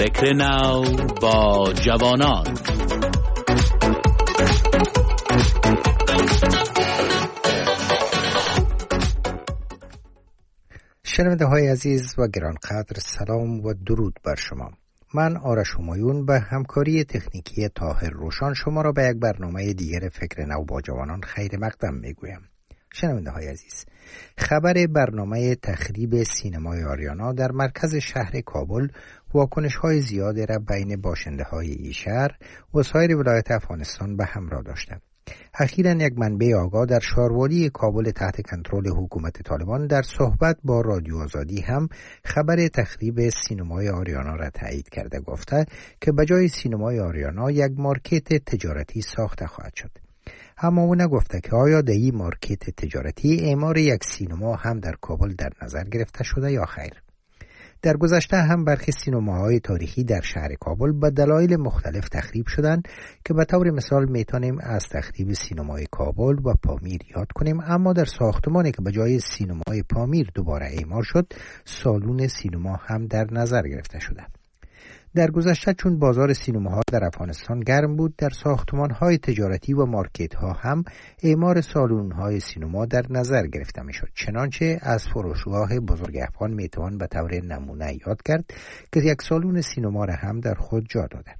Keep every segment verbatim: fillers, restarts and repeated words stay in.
فکر نو با جوانان. شنونده های عزیز و گرانقدر، سلام و درود بر شما. من آرش همایون به همکاری تکنیکی طاهر روشان شما را به یک برنامه دیگر فکر نو با جوانان خیر مقدم میگویم. شنونده های عزیز، خبر برنامه تخریب سینمای آریانا در مرکز شهر کابل واکنش های زیادی را بین باشنده های این شهر و سایر ولایت افغانستان به همراه داشته. اخیراً یک منبع آگاه در شاروالی کابل تحت کنترل حکومت طالبان در صحبت با رادیو آزادی هم خبر تخریب سینمای آریانا را تایید کرده، گفته که بجای سینمای آریانا یک مارکت تجارتی ساخته خواهد شد. اما او نگفته که آیا در این مارکت تجارتی اعمار یک سینما هم در کابل در نظر گرفته شده یا خیر. در گذشته هم برخی سینماهای تاریخی در شهر کابل به دلایل مختلف تخریب شدند که به طور مثال میتونیم از تخریب سینمای کابل و پامیر یاد کنیم، اما در ساختمانی که به جای سینمای پامیر دوباره اعمار شد، سالن سینما هم در نظر گرفته شده. در گذشته چون بازار سینماها در افغانستان گرم بود، در ساختمان‌های تجارتی و مارکت‌ها هم اعمار سالن‌های سینما در نظر گرفته می‌شد. چنانچه از فروشگاه بزرگ افغان میتوان به طور نمونه یاد کرد که یک سالن سینما را هم در خود جا داده.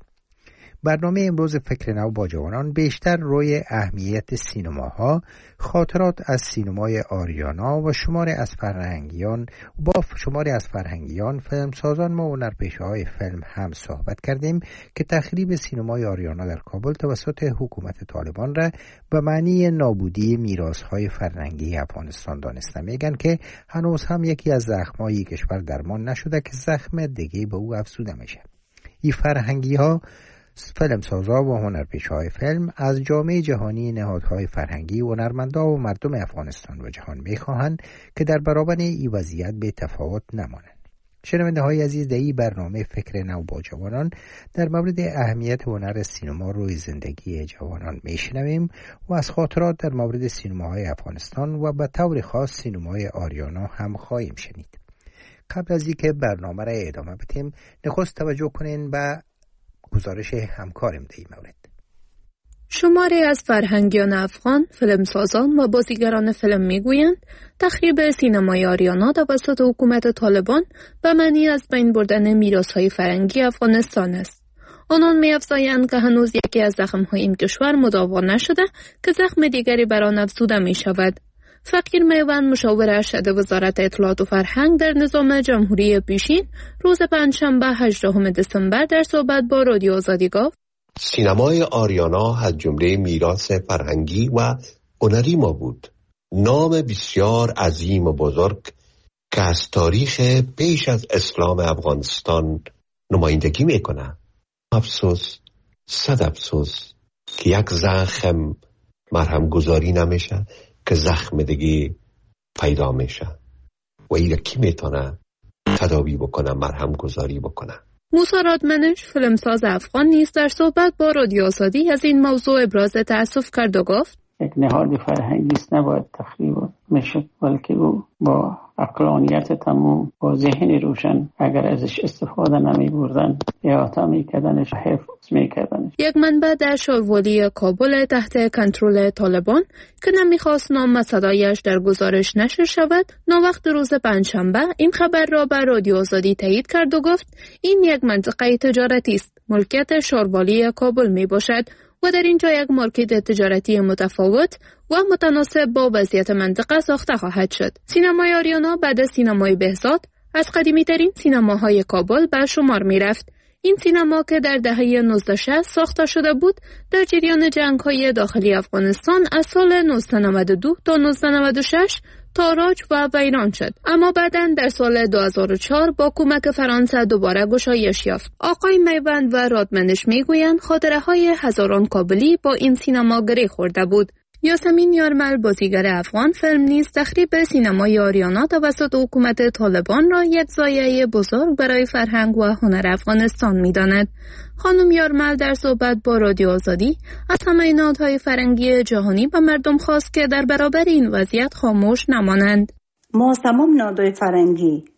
برنامه امروز فکر نو با جوانان بیشتر روی اهمیت سینماها، خاطرات از سینمای آریانا و شماری از فرهنگیان با شماری از فرهنگیان، فیلمسازان و هنرپیشه‌های فیلم هم صحبت کردیم که تخریب سینمای آریانا در کابل توسط حکومت طالبان را به معنی نابودی میراث‌های فرهنگی افغانستان دانسته. میگن که هنوز هم یکی از زخم‌های کشور درمان نشده که زخم دیگه به او افزوده میشه. این فرهنگی‌ها، فیلمسازا و هنرپیشه‌های فیلم از جامعه جهانی، نهادهای فرهنگی، هنرمندا و مردم افغانستان و جهان می‌خواهند که در برابر این وضعیت به تفاوت نمانند. شنونده های عزیز، در این برنامه فکر نو با جوانان در مورد اهمیت هنر سینما روی زندگی جوانان میشنویم و از خاطرات در مورد سینماهای افغانستان و به طور خاص سینمای آریانا هم خواهیم شنید. قبل از اینکه برنامه را ادامه بدیم، نخست توجه کنین به گزارش همکارم در این مورد. شماری از فرهنگیان افغان، فیلمسازان و بازیگران فیلم میگویند تخریب سینمای آریانا توسط حکومت طالبان به معنی از بین بردن میراث‌های فرهنگی افغانستان است. آنان می‌افزایند که هنوز یکی از زخم‌های این کشور مداوا نشده که زخم دیگری بر آن افزوده می‌شود. فقیر میوند، مشاور ارشد وزارت اطلاعات و فرهنگ در نظام جمهوری پیشین، روز پنجشنبه هجدهم دسامبر در صحبت با رادیو آزادی گفت: سینمای آریانا از جمله میراث فرهنگی و هنری ما بود. نام بسیار عظیم و بزرگ که از تاریخ پیش از اسلام افغانستان نمایندگی میکنه. افسوس، صد افسوس که یک زخم مرهم گذاری نمیشه که زخم دیگه پیدا میشه و این کی میتونه تداوی بکنه، مرهم گذاری بکنه. موسی رادمنش، فیلمساز افغان نیز در صحبت با رادیو آزادی از این موضوع ابراز تأسف کرد و گفت: یک نهاد فرهنگی است، نباید تخریب میشد، بلکه او با عقلانیت تمام، با ذهن روشن، اگر ازش استفاده نمی بردن احاطه میکردنش، حفظ میکردنش. یک منبع در شاروالی کابل تحت کنترل طالبان که نمیخواست نام و صدایش در گزارش نشر شود، ناوقت روز پنجشنبه این خبر را به رادیو آزادی تایید کرد و گفت این یک منطقه تجارتی است، ملکیت شاروالی کابل می باشد و در اینجا یک مارکت تجارتی متفاوت و متناسب با وضعیت منطقه ساخته خواهد شد. سینمای آریانا بعد از سینمای بهزاد از قدیمی ترین سینماهای کابل به شمار می رفت. این سینما که در دهه نوزده شصت ساخته شده بود، در جریان جنگ‌های داخلی افغانستان از سال نوزده نود و دو تا نوزده نود و شش تاراج و ویران شد، اما بعداً در سال دو هزار و چهار با کمک فرانسه دوباره گشایش یافت. آقای میوند و رادمنش میگویند خاطره های هزاران کابلی با این سینما گره خورده بود. یاسمین یارمل، بازیگر افغان فیلم نیز تخریب سینمای آریانا توسط حکومت طالبان را یک ضایعه بزرگ برای فرهنگ و هنر افغانستان می‌داند. خانم یارمل در صحبت با رادیو آزادی از همه نهادهای فرهنگی جهانی به مردم خواست که در برابر این وضعیت خاموش نمانند. ما تمام نهادهای فرهنگی،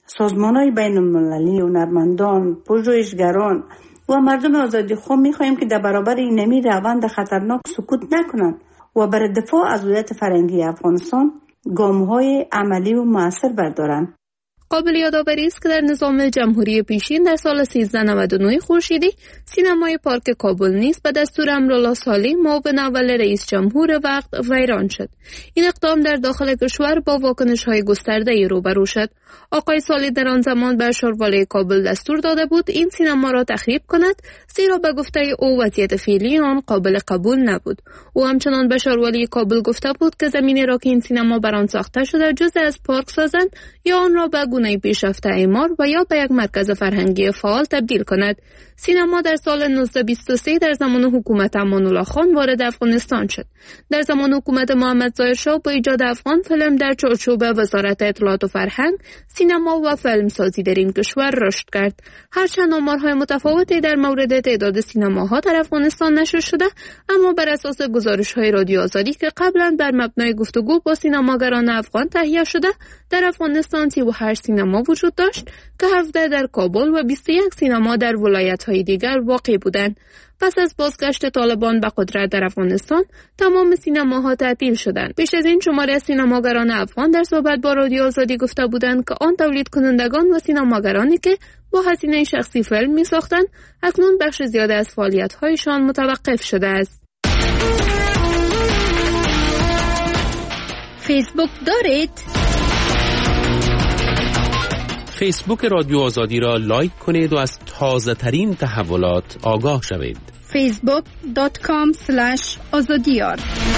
سازمان‌های بین‌المللی، هنرمندان، پژوهشگران و مردم آزادیخواه می‌خواهیم که در برابر این نمی روند خطرناک سکوت نکنند و برای دفاع از هویت فرهنگی افغانستان گام‌های عملی و مؤثر بردارند. قابل یادآوری است که در نظام جمهوری پیشین در سال سیزده نود و نه خورشیدی سینمای پارک کابل نیز به دستور امرالله صالح معاون اول رئیس جمهور وقت ویران شد. این اقدام در داخل کشور با واکنش‌های گسترده‌ای روبرو شد. آقای صالح در آن زمان به شاروالی کابل دستور داده بود این سینما را تخریب کند، زیرا به گفته او وضعیت فعلی آن قابل قبول نبود. او همچنان به شاروالی کابل گفته بود که زمینی را که این سینما بر آن ساخته شده جزء از پارک سازند یا آن را به گونه پیشرفته اعمار و یا به یک مرکز فرهنگی فعال تبدیل کند. سینما در سال نوزده بیست و سه در زمان حکومت امان الله خان وارد افغانستان شد. در زمان حکومت محمد ظاهر شاه با ایجاد افغان فیلم در چارچوب وزارت اطلاعات و فرهنگ، سینما و فیلم سازی در این کشور رشد کرد. هرچند آمارهای متفاوتی در مورد تعداد سینماها در افغانستان نشر شده، اما بر اساس گزارش‌های رادیو آزادی که قبلا بر مبنای گفتگو با سینماگران افغان تهیه شده، در افغانستان سی و هشت سینما وجود داشت که هفده در کابل و بیست و یک سینما در ولایت‌های دیگر واقع بودند. پس از بازگشت طالبان به قدرت در افغانستان، تمام سینماها تعطیل شدند. پیش از این شماری از سینماگران افغان در صحبت با رادیو آزادی گفته بودند که آن تولید کنندگان و سینماگرانی که با هزینه شخصی فیلم می‌ساختند، اکنون بخش زیاد از فعالیت‌هایشان متوقف شده است. فیسبوک دارید؟ فیسبوک رادیو آزادی را لایک کنید و از تازه ترین تحولات آگاه شوید. فیسبوک دات کام اسلش آزادیار.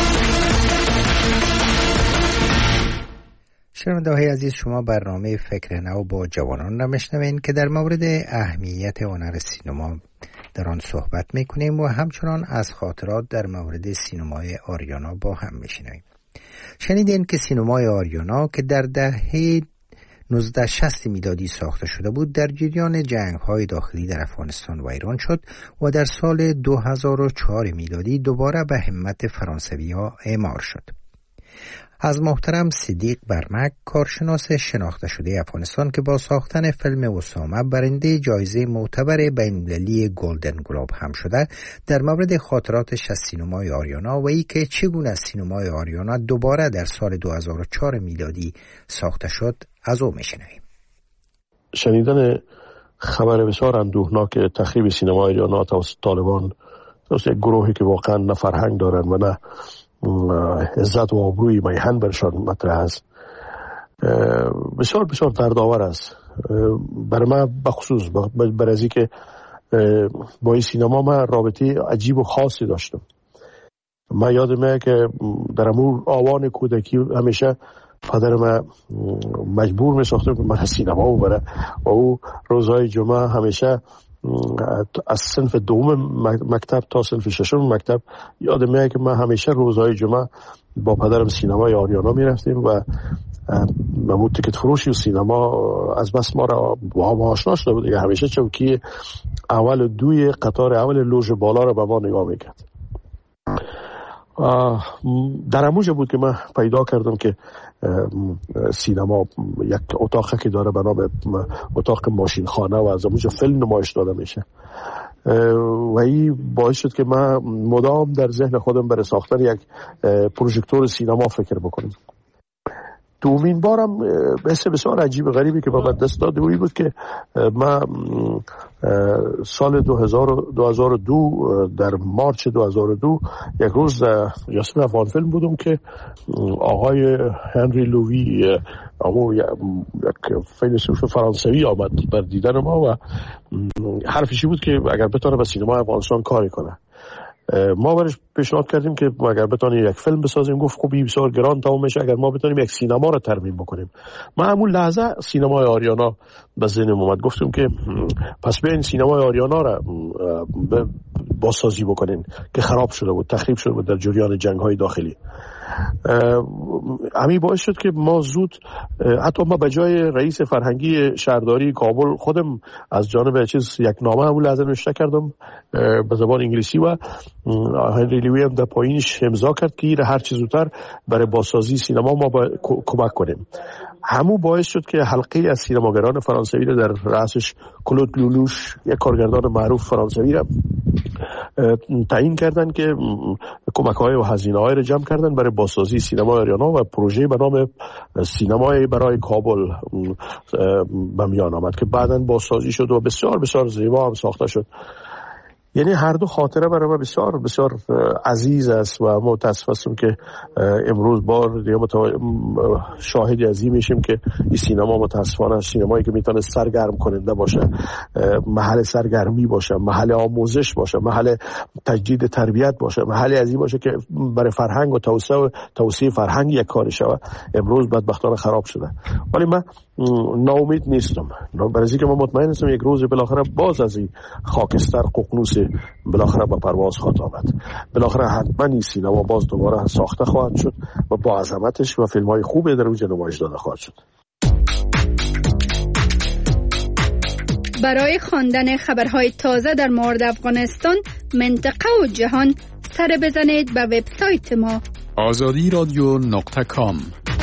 شنونده‌های عزیز، شما برنامه فکر نو با جوانان را میشنوید که در مورد اهمیت هنر سینما در آن صحبت میکنیم و همچنان از خاطرات در مورد سینمای آریانا با هم میشنویم. شنیدین که سینمای آریانا که در دهه نوزده شصت میلادی ساخته شده بود، در جریان جنگ‌های داخلی در افغانستان ویران شد و در سال دو هزار و چهار میلادی دوباره به همت فرانسوی‌ها اعمار شد. از محترم صدیق برمک، کارشناس شناخته شده افغانستان که با ساختن فیلم اسامه برنده جایزه معتبر بین‌المللی گلدن گلوب هم شده، در مورد خاطراتش از سینمای آریانا و ای که چگونه سینمای آریانا دوباره در سال دو هزار و چهار میلادی ساخته شد از او میشنویم. شنیدن خبر بسیار اندوهناک تخریب سینمای آریانا توسط طالبان، توسط یک گروهی که واقعا نه فرهنگ دارن و نه عزت و آبروی میهن برشان مطرح است، بسیار بسیار دردآور است. برای من بخصوص برای از که با این سینما من رابطه عجیب و خاصی داشتم. من یادمه که در امور آوان کودکی همیشه پدر من مجبور می ساختم که من سینما ببره و او روزهای جمعه همیشه از صنف دوم مکتب تا صنف ششم مکتب یادمه که من همیشه روزهای جمعه با پدرم سینمای آریانا می رفتیم و ممود تیکت فروشی و سینما از بس ما را با هم آشنا شده بود. همیشه چوکی اول دوی قطار اول لوژ بالا را به ما نگاه میکرد. در اموجه بود که من پیدا کردم که سینما یک اتاقی که داره به نام اتاق ماشین خانه و از اموجه فیلم نمایش داده میشه و این باعث شد که من مدام در ذهن خودم برای ساختن یک پروژکتور سینما فکر بکنم. دومین بارم حس بسیار عجیب غریبی که به دست داد اوی بود که من سال دو هزار و دو در مارچ دو هزار و دو یک روز جاسوس افغان فیلم بودم که آقای هنری لووی اما یک فیلسوف فرانسوی آمد بر دیدن ما و حرفشی بود که اگر بتونه به سینما افغانستان کاری کنه. ما برش پیشنهاد کردیم که اگر بتونیم یک فیلم بسازیم. گفت خب این بسیار گران تمام میشه اگر ما بتونیم یک سینما رو ترمیم بکنیم. ما همون لحظه سینمای آریانا به ذهنم اومد. گفتیم که پس بیاین سینمای آریانا رو بازسازی بکنین که خراب شده بود، تخریب شده بود در جریان جنگ‌های داخلی. همین باعث شد که ما زود، حتی ما به جای رئیس فرهنگی شهرداری کابل خودم از جانب چیز یک نامه اول لازم نوشته کردم به زبان انگلیسی و هنری لیوی هم در پایینش امضا کرد که هر چیز زودتر برای بازسازی سینما ما با کمک کنیم. همون باعث شد که حلقه از سینماگران فرانسوی رو در رأسش کلود لولوش، یک کارگردان معروف فرانسوی را تعیین کردن که کمک‌های و هزینه‌های رو جمع کردن برای بازسازی سینما آریانا و پروژه به نام سینمای برای کابل به میان آمد که بعداً بازسازی شد و بسیار بسیار زیبا هم ساخته شد. یعنی هر دو خاطره برای ما بسیار بسیار عزیز است و متاسف هستم که امروز بار دیگه شاهد عظیم میشیم که این سینما متاسفانه سینمایی که میتونه سرگرم کننده باشه، محل سرگرمی باشه، محل آموزش باشه، محل تجدید تربیت باشه، محل عظیم باشه که برای فرهنگ و توسعه توسعه فرهنگ یک کاری شود، امروز بدبختانه خراب شده. ولی من ناامید نیستم، برای اینکه من مطمئن هستم یک روز بالاخره باز از این خاکستر ققنوس بالاخره با پرواز خواهد آمد. بالاخره حتما این سینما باز دوباره ساخته خواهد شد و با عظمتش و فیلم‌های خوبی در اونجا نمایش داده خواهد شد. برای خواندن خبرهای تازه در مورد افغانستان، منطقه و جهان، سر بزنید به وبسایت ما آزادی رادیو نقطه کام.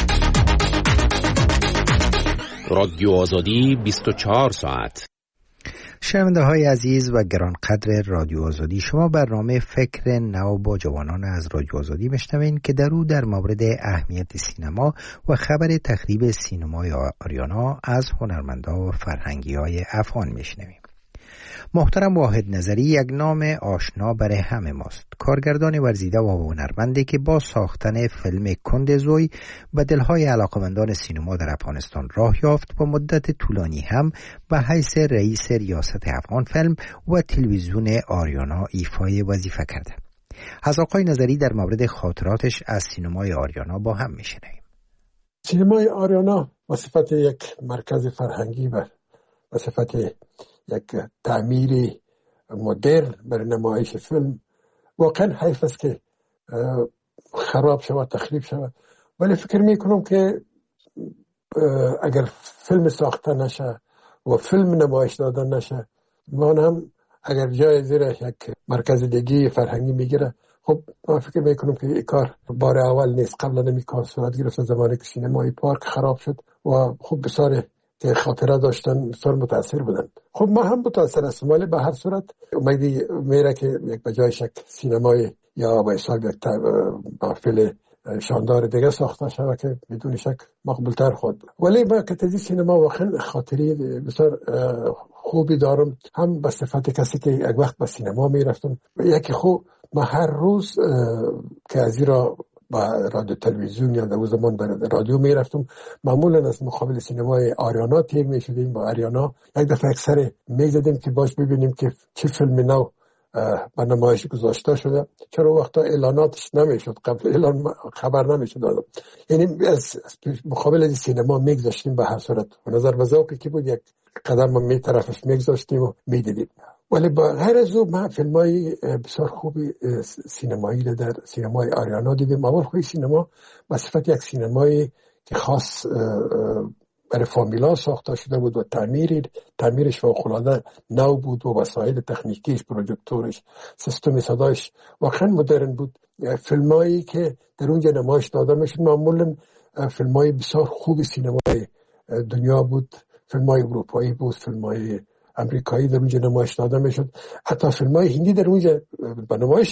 رادیو آزادی بیست و چهار ساعت. شنونده های عزیز و گرانقدر رادیو آزادی، شما برنامه فکر نو با جوانان از رادیو آزادی میشنوین که در او در مورد اهمیت سینما و خبر تخریب سینمای آریانا از هنرمندا و فرهنگی های افغان میشنویم. محترم واحد نظری یک نام آشنا برای همه ماست، کارگردان ورزیده و هنرمندی که با ساختن فیلم کندزوی به دلهای علاقمندان سینما در افغانستان راه یافت و مدت طولانی هم به حیث رئیس ریاست افغان فیلم و تلویزیون آریانا ایفای وظیفه کرده. از آقای نظری در مورد خاطراتش از سینمای آریانا با هم میشنویم. سینمای آریانا به صفت یک مرکز فرهنگی و به صفت یک تعمیر مدرن برای نمایش فیلم واقعا حیف است که خراب شود، تخریب شود. ولی فکر میکنم که اگر فیلم ساخته نشه و فیلم نمایش دادن نشه، ما هم اگر جای زیر یک مرکز دیگه فرهنگی میگیره، خب ما فکر میکنم که این کار بار اول نیست. قبلا نمی کار صورت گرفت زمانی که سینمای پارک خراب شد و خب بسیار که خاطره داشتن بسیار متاثر بودن. خب ما هم متاثر هستیم، ولی به هر صورت امیدی میره که یک بجایش یک سینمای یا به حساب یک محفل شاندار دیگه ساخته شده که بدون شک مقبولتر خود. ولی با که تازه سینما واقعا خاطری بسیار خوبی دارم، هم به صفت کسی که یک وقت به سینما میرفتم. یکی خوب ما هر روز که از ایرا با رادیو تلویزیون یا در زمان به رادیو میرفتم، معمولا از مقابل سینمای آریانا تیر میشدیم. با آریانا یک دفعه اکثر میزدیم که باش ببینیم که چه فیلم نو به نمایش گذاشته شده. چرا وقتا اعلاناتش نمیشد، قبل اعلان خبر نمیشد دادم. یعنی از مقابل از سینما میگذاشتیم به هر صورت. و نظر به ذوقی که بود یک قدم ما می طرفش میگذاشتیم و میدیدیم. ولی با غیر از او من فیلمای بسیار خوبی سینمایی در سینمای آریانا دیدیم. اول خوی سینما به صفت یک سینمایی که خاص برای فامیلا ساخته شده بود و تعمیر تعمیرش فوق‌العاده نو بود و وسایل تکنیکیش، پروژکتورش، سیستم صدایش واقعا مدرن بود. فیلمایی که در اونجا نمایش داده میشد معمولا فیلمای بسیار خوب سینمای دنیا بود، فیلمای اروپایی بود، فیلمای امریکایی در اونجا نمایش داده میشد. حتی فیلمای هندی در اونجا به نمایش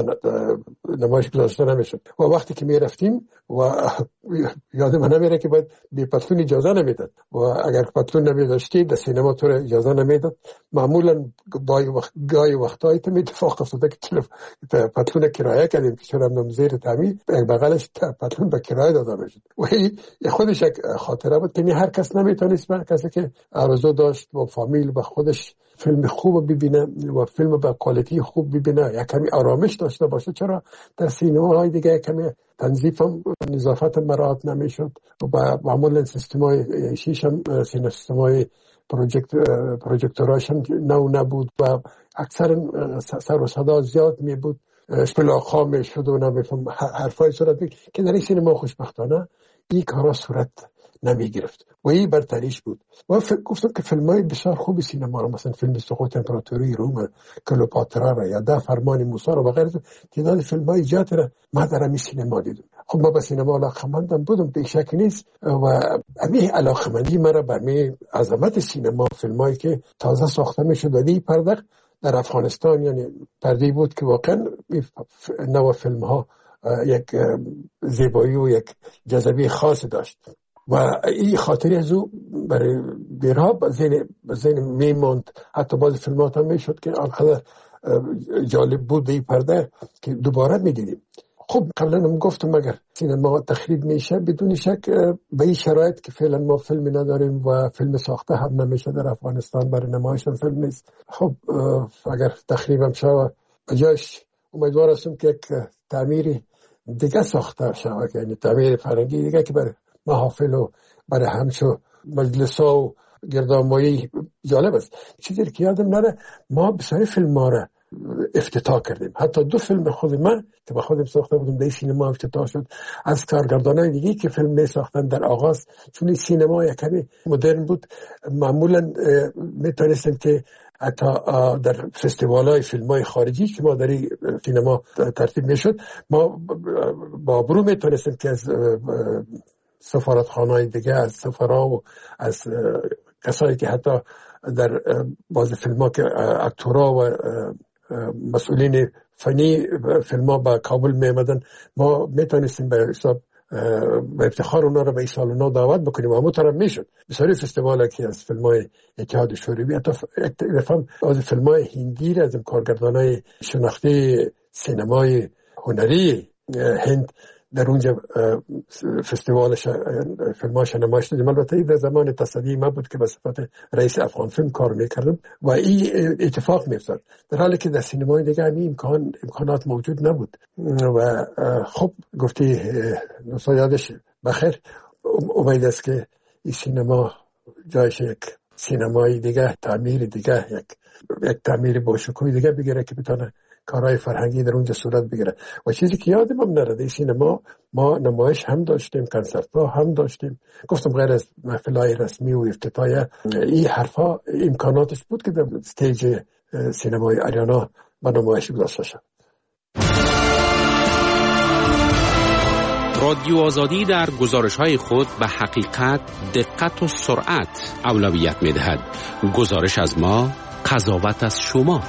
نمایش گذاشته نمیشد. و وقتی که میرفتیم و یادم نمیره که باید بی پتلون اجازه نمیداد و اگر پتلون نمیداشتی در سینما تو اجازه نمیداد. معمولا گاهی وقتایی تو اتفاق افتاده که پتلون کرایه کردیم که چرا هم زیر تعمیر بغلش پتلون به کرایه داده میشد. و خودش یک خاطره بود که هر کس نمیتونست، من کسی که آرزو داشت با فامیل با خودش فیلم خوب ببینه و فیلم با کوالیتی خوب ببینه، یک کمی آرامش داشته باشه. چرا در سینماهای دیگه کمی تنظیف هم نظافت مراعات نمیشد و معمولا سیستمای شیش هم سیستمای پروژکت پروژکتوراش هم نو نبود و اکثر سر و صدا زیاد می بود. اشپلاق‌ها میشد و نمیفهم حرفای صورت بگیر که در این سینما خوشبختانه این کارا صورت نمی گرفت و این برتریش بود. و گفتم که فیلمای بسیار خوب سینما رو، مثلا فیلم سقوط امپراتوری روم، کلئوپاترا را یا ده فرمان موسی رو و غیره، تعداد فیلمای ایجاد را ما در همین سینما دیدم. خب ما به سینما علاقه‌مندم بودم، به شک نیست، و همین علاقه‌مندی مرا به همین عظمت سینما، فیلمایی که تازه ساخته میشد و دی پرده در افغانستان، یعنی پرده بود که واقعا نوع فیلم ها یک زیبایی و یک جذبه خاص داشت و این خاطری از او برای دیرها به ذهن میموند. حتی بعضی فیلمات هم میشد که آنقدر جالب بود این پرده که دوباره میدیدیم. خب قبلا هم گفتم اگر سینما تخریب میشه بدون شک به این شرایط که فعلا ما فیلم نداریم و فیلم ساخته هم نمیشه در افغانستان، برای نمایش هم فیلم نیست. خب اگر تخریب هم شود جاش امیدوار هستم که یک تعمیری دیگه ساخته شود، یعنی تعمیر فرنگی دیگه که برای محافل و برای همچو مجلس ها و گردانمایی جالب است. چیزی که یادم نره ما بسیاری فیلم ها را افتتاح کردیم. حتی دو فیلم خود من که با خودم ساخته بودم در سینما افتتاح شد از کارگردانای دیگه که فیلم می ساختن در آغاز، چون این سینما یک کمی مدرن بود. معمولا میتونستیم که حتی در فستیوال‌های فیلم‌های خارجی که ما در این سینما ترتیب میشد، ما با برو میتونستیم که از سفارتخانه‌های دیگه، از سفرا و از کسایی که حتی در بعض فیلم‌ها که اکتورها و مسئولین فنی فیلم‌ها با کابل می‌آمدن، ما میتونستیم به حساب به افتخار اونا رو به این سالونا دعوت بکنیم و همون طرف میشد. بسیاری فستیوالا که از فیلم‌های اتحاد شوروی، حتی رفهم از فیلم‌های هندی را از کارگردانای شناخته سینمای هنری هند در اونجا فستیوال فیلماش نمایش دادیم. البته این در زمان تصدی ما بود که به صفت رئیس افغان فیلم کار میکردم و این اتفاق میافتاد، در حالی که در سینمای دیگه همین امکان امکانات موجود نبود. و خب گفتی نوسا یادش بخیر، امید است که این سینما جایش یک سینمای دیگه، تعمیر دیگه، یک یک تعمیر با شکوه دیگه بگیره که بتونه کارهای فرهنگی در اونجا صورت بگیره. و چیزی که یادم هم نرده، سینما ما نمایش هم داشتیم، کنسرت ها هم داشتیم. گفتم غیر از محفل‌های رسمی و افتتاحیه این حرفا امکاناتش بود که در استیج سینمای آریانا با نمایش گذاشته شد. رادیو آزادی در گزارش‌های خود به حقیقت، دقت و سرعت اولویت می‌دهد. گزارش از ما، قضاوت از شما.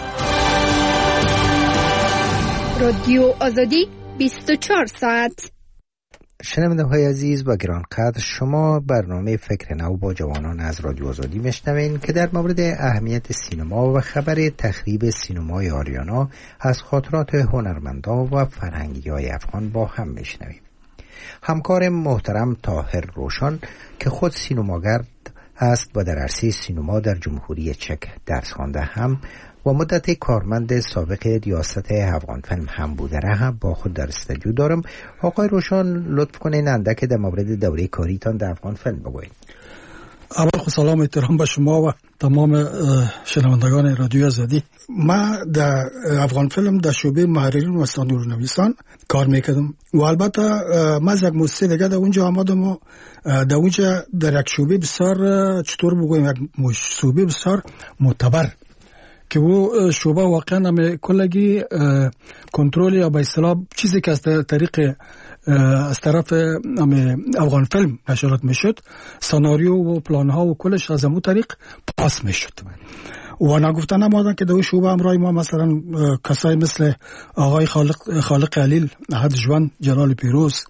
رادیو آزادی بیست و چهار ساعت. شنونده های عزیز و گرانقدر، شما برنامه فکر نو با جوانان از رادیو آزادی میشنوین که در مورد اهمیت سینما و خبر تخریب سینمای آریانا از خاطرات هنرمندان و فرهنگی های افغان با هم میشنویم. همکار محترم طاهر روشان که خود سینماگر است و در عرصه سینما در جمهوری چک درس خوانده هم و مدت کارمند سابق ریاست افغان فیلم هم بوده را هم با خود در استودیو دارم. آقای روشان لطف کنین اندک در مورد دوره کاریتان در افغان فیلم بگوید. اول خود سلام و احترام به شما و تمام شنوندگان رادیو آزادی. ما در افغان فیلم در شعبه محررین و سناریونویسان کار میکردم و البته ما از یک موسسه دیگه در اونجا آمدم و در اونجا در یک شعبه بسیار چطور بگویم یک شعبه بسیار معتبر که وہ شعبه واقعا هم کلگی کنترل یا به اصطلاح چیزی که از طریق از طرف افغان فیلم نشرات میشد، سناریو و پلان ها و کلش از همون طریق پاس میشد و نگفتن نمادن که در شعبه همراه ما مثلا کسایی مثل آقای خالق خالق علیل، احد جوان، جلال پیروز،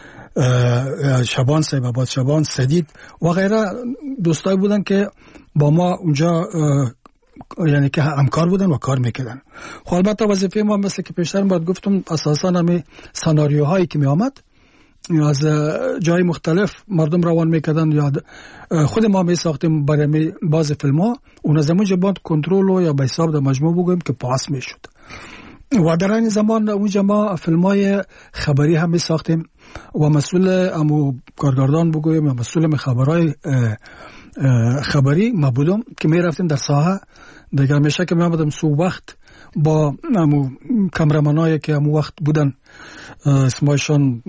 شبان صاحب آباد شبان، سدید و غیره دوستایی بودن که با ما اونجا یعنی که همکار بودن و کار میکردن. خب البته وظیفه ما مثل که پیشتر باید گفتم اساسا همه سناریوهایی که می آمد از جای مختلف مردم روان میکردن یا خود ما می ساختیم برای بعض فیلم ها، اون از اونجا باید کنترل یا به حساب در مجموع بگویم که پاس میشد. و در این زمان اونجا ما فیلم های خبری هم می ساختیم و مسئول امو کارگردان بگویم یا مسئول خبرهای خبری ما بودم که می رفتیم در ساحه دیگر. میشه که می آمدم سو وقت با امو کامرمانایی که امو وقت بودن اسمایشان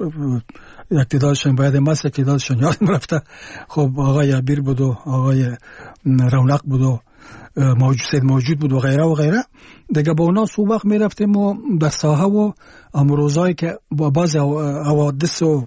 یک تعدادشان باید ماست، یک تعدادشان یادم رفته. خب آقای عبیر بود و آقای رونق بود و موجود سید موجود بود و غیره و غیره دیگه. با اونا سو وقت می رفتیم و در ساحه و امروزایی که با بعض حوادث و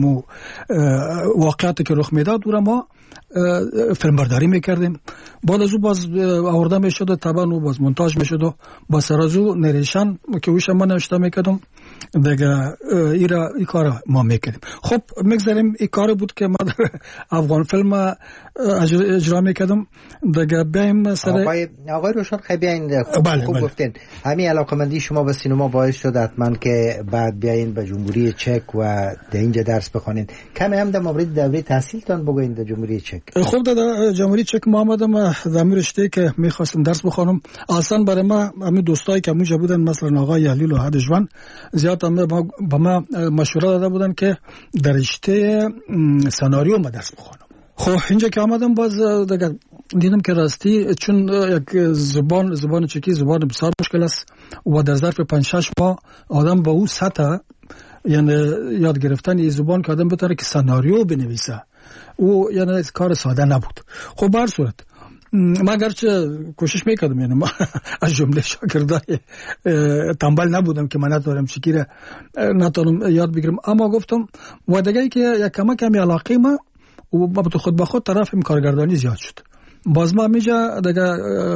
واقعاتی که رخ میداد دور ما فیلم برداری میکردیم. بعد از او باز آورده میشد و طبعا و باز مونتاژ میشد و با سر از او نریشن که ویش ما نوشته میکردم دیگه. ایرا ای کار ما میکردیم. خب میگذاریم ای کار بود که ما در افغان فیلم اجرا میکردم دیگه. بیایم سر آقای آقای روشن خیلی بیاین خوب, بله خوب بله. گفتین همین علاقمندی شما به سینما باعث شد حتما که بعد بیاین به جمهوری چک و در اینجا درس بخونین. کمی هم در مورد دوره تحصیلتان بگوین در جمهوری چک. خب در جمهوری چک ما آمدم در رشته که میخواستم درس بخونم. اصلا برای ما همین دوستایی که اونجا بودن مثلا آقای علیل و هدجوان زیاد هم با ما مشوره داده بودن که در رشته سناریو ما درس بخونم. خب اینجا که آمدم باز دیگه دیدم که راستی چون یک زبان زبان چکی زبان بسیار مشکل است و در ظرف پنج شش ماه آدم با او سطح یعنی یاد گرفتن این زبان که آدم بتونه که سناریو بنویسه او یعنی کار ساده نبود. خب به هر صورت ما اگرچه کوشش میکردم یعنی ما از جمله شاگردای تنبل نبودم که من نتونم چیکی را نتونم یاد بگیرم، اما گفتم و دیگه که یک کمک کمی علاقه ما و با خود به خود طرف کارگردانی زیاد شد. باز ما میجا دیگه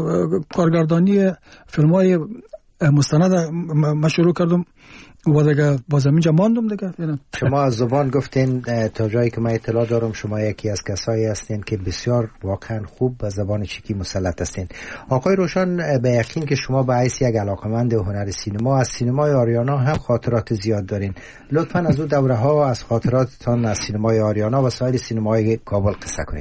کارگردانی فیلم های مستند ما شروع کردم و دیگه باز اینجا ماندم دیگه. شما از زبان گفتین، تا جایی که من اطلاع دارم شما یکی از کسایی هستین که بسیار واقعا خوب به زبان چکی مسلط هستین. آقای روشن به یقین که شما به حیث یک علاقمند هنر سینما از سینمای آریانا هم خاطرات زیاد دارین. لطفاً از اون دوره ها از خاطراتتان از سینمای آریانا و سایر سینمای کابل قصه کنین.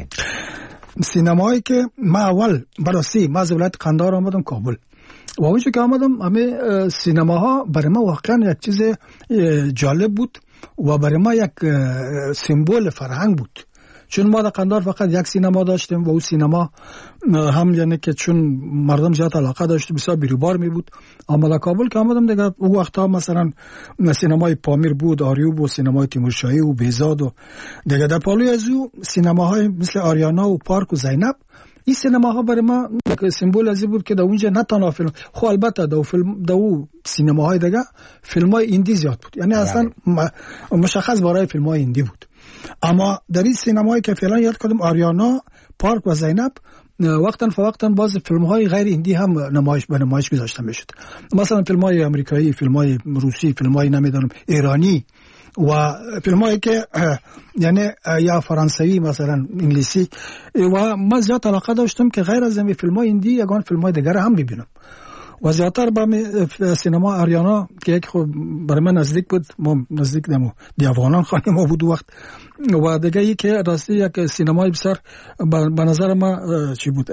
سینمایی که ما اول برای ما از ولایت قندهار آمدم کابل و اونجا که آمدم همه سینماها برای ما واقعا یک چیز جالب بود و برای ما یک سمبل فرهنگ بود. چون ما در قندهار فقط یک سینما داشتیم و اون سینما هم یعنی که چون مردم زیاد علاقه داشت بسیار بیروبار می بود. اما در کابل که آمدم دیگه اون وقتا مثلا سینمای پامیر بود، آریوب و سینمای تیمورشاهی و بیزاد و دیگه در پالوی از او سینماهای مثل آریانا و پارک و زینب. این سینماها برای ما سمبل ازی بود که در اونجا نه تنها فیلم، خب البته در فیلم در اون سینماهای دیگه فیلمای ایندی زیاد بود، یعنی اصلا مشخص برای فیلمای ایندی بود. اما در این سینمایی که فعلا یاد کردم آریانا، پارک و زینب، وقتا فوقتا باز فیلم‌های غیر هندی هم نمایش به نمایش گذاشته میشد. مثلا فیلم‌های آمریکایی، فیلم‌های روسی، فیلم‌های نمیدونم ایرانی و فیلم‌هایی که یعنی یا فرانسوی مثلا انگلیسی. و من زیاد علاقه داشتم که غیر از این فیلم‌های هندی یگان فیلم‌های دیگر هم ببینم. و زیادتر با سینما آریانا که یک خب برای من نزدیک بود، ما نزدیک نمو دی افغانان خانه ما بود وقت. و دیگه ای که راستی یک سینمای بسیار به نظر ما چی بود،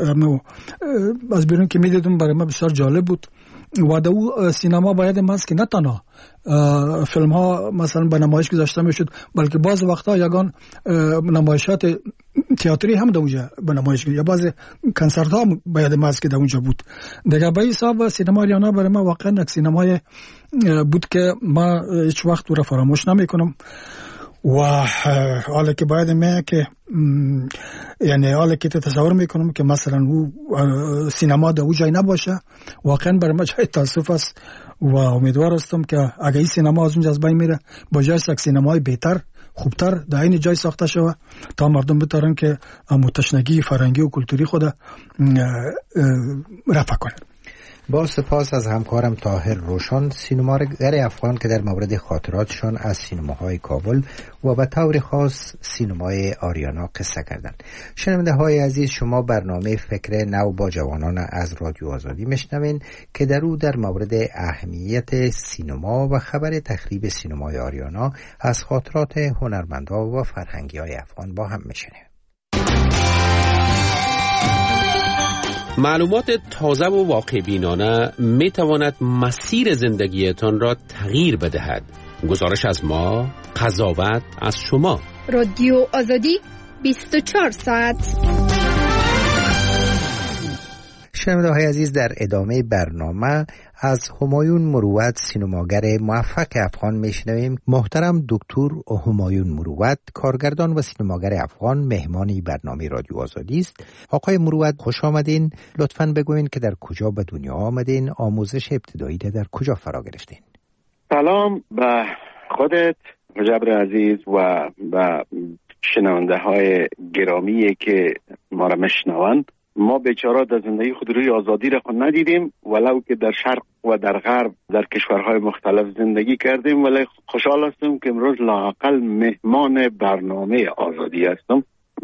از بیرون که میدیدم برای ما بسیار جالب بود. و در او سینما باید ماست که نه تنها فیلم ها مثلا به نمایش گذاشته میشد، بلکه بعض وقتا یگان نمایشات تئاتری هم در اونجا به نمایش یا بعض کنسرت ها باید ماست که در اونجا بود. دیگه به حساب سینما آریانا برای ما واقعا یک سینمای بود که ما هیچ وقت او را فراموش نمیکنم. و حالا که باید میگه که یعنی حالا که تصور میکنم که مثلا او سینما در او جای نباشه، واقعا برای ما جای تاسف است و امیدوار هستم که اگه این سینما از اونجا از بین میره با جای یک سینمای بهتر خوبتر در این جای ساخته شود تا مردم بتونن که تشنگی فرهنگی و کلتوری خود رفع کنن. با سپاس از همکارم طاهر روشن، سینماگر افغان که در مورد خاطراتشان از سینماهای کابل و به طور خاص سینمای آریانا قصه کردند. شنونده های عزیز، شما برنامه فکر نو با جوانان از رادیو آزادی میشنوین که در او در مورد اهمیت سینما و خبر تخریب سینمای آریانا از خاطرات هنرمندان و فرهنگی های افغان با هم میشنویم. معلومات تازه و واقع بینانه می تواند مسیر زندگیتان را تغییر بدهد. گزارش از ما، قضاوت از شما. رادیو آزادی بیست و چهار ساعت. شنونده‌های عزیز، در ادامه برنامه از همایون مروت، سینماگر موفق افغان میشنویم. محترم دکتر همایون مروت، کارگردان و سینماگر افغان، مهمانی برنامه رادیو آزادی است. آقای مروت، خوش آمدین. لطفاً بگوین که در کجا به دنیا آمدین، آموزش ابتدایی در کجا فرا گرفتین؟ سلام به خودت مجبر عزیز و به شنونده های گرامی که ما را میشنوند. ما بیچاره در زندگی خود روی آزادی را خود ندیدیم، ولو که در شرق و در غرب در کشورهای مختلف زندگی کردیم، ولی خوشحال هستم که امروز لااقل مهمان برنامه آزادی هستم.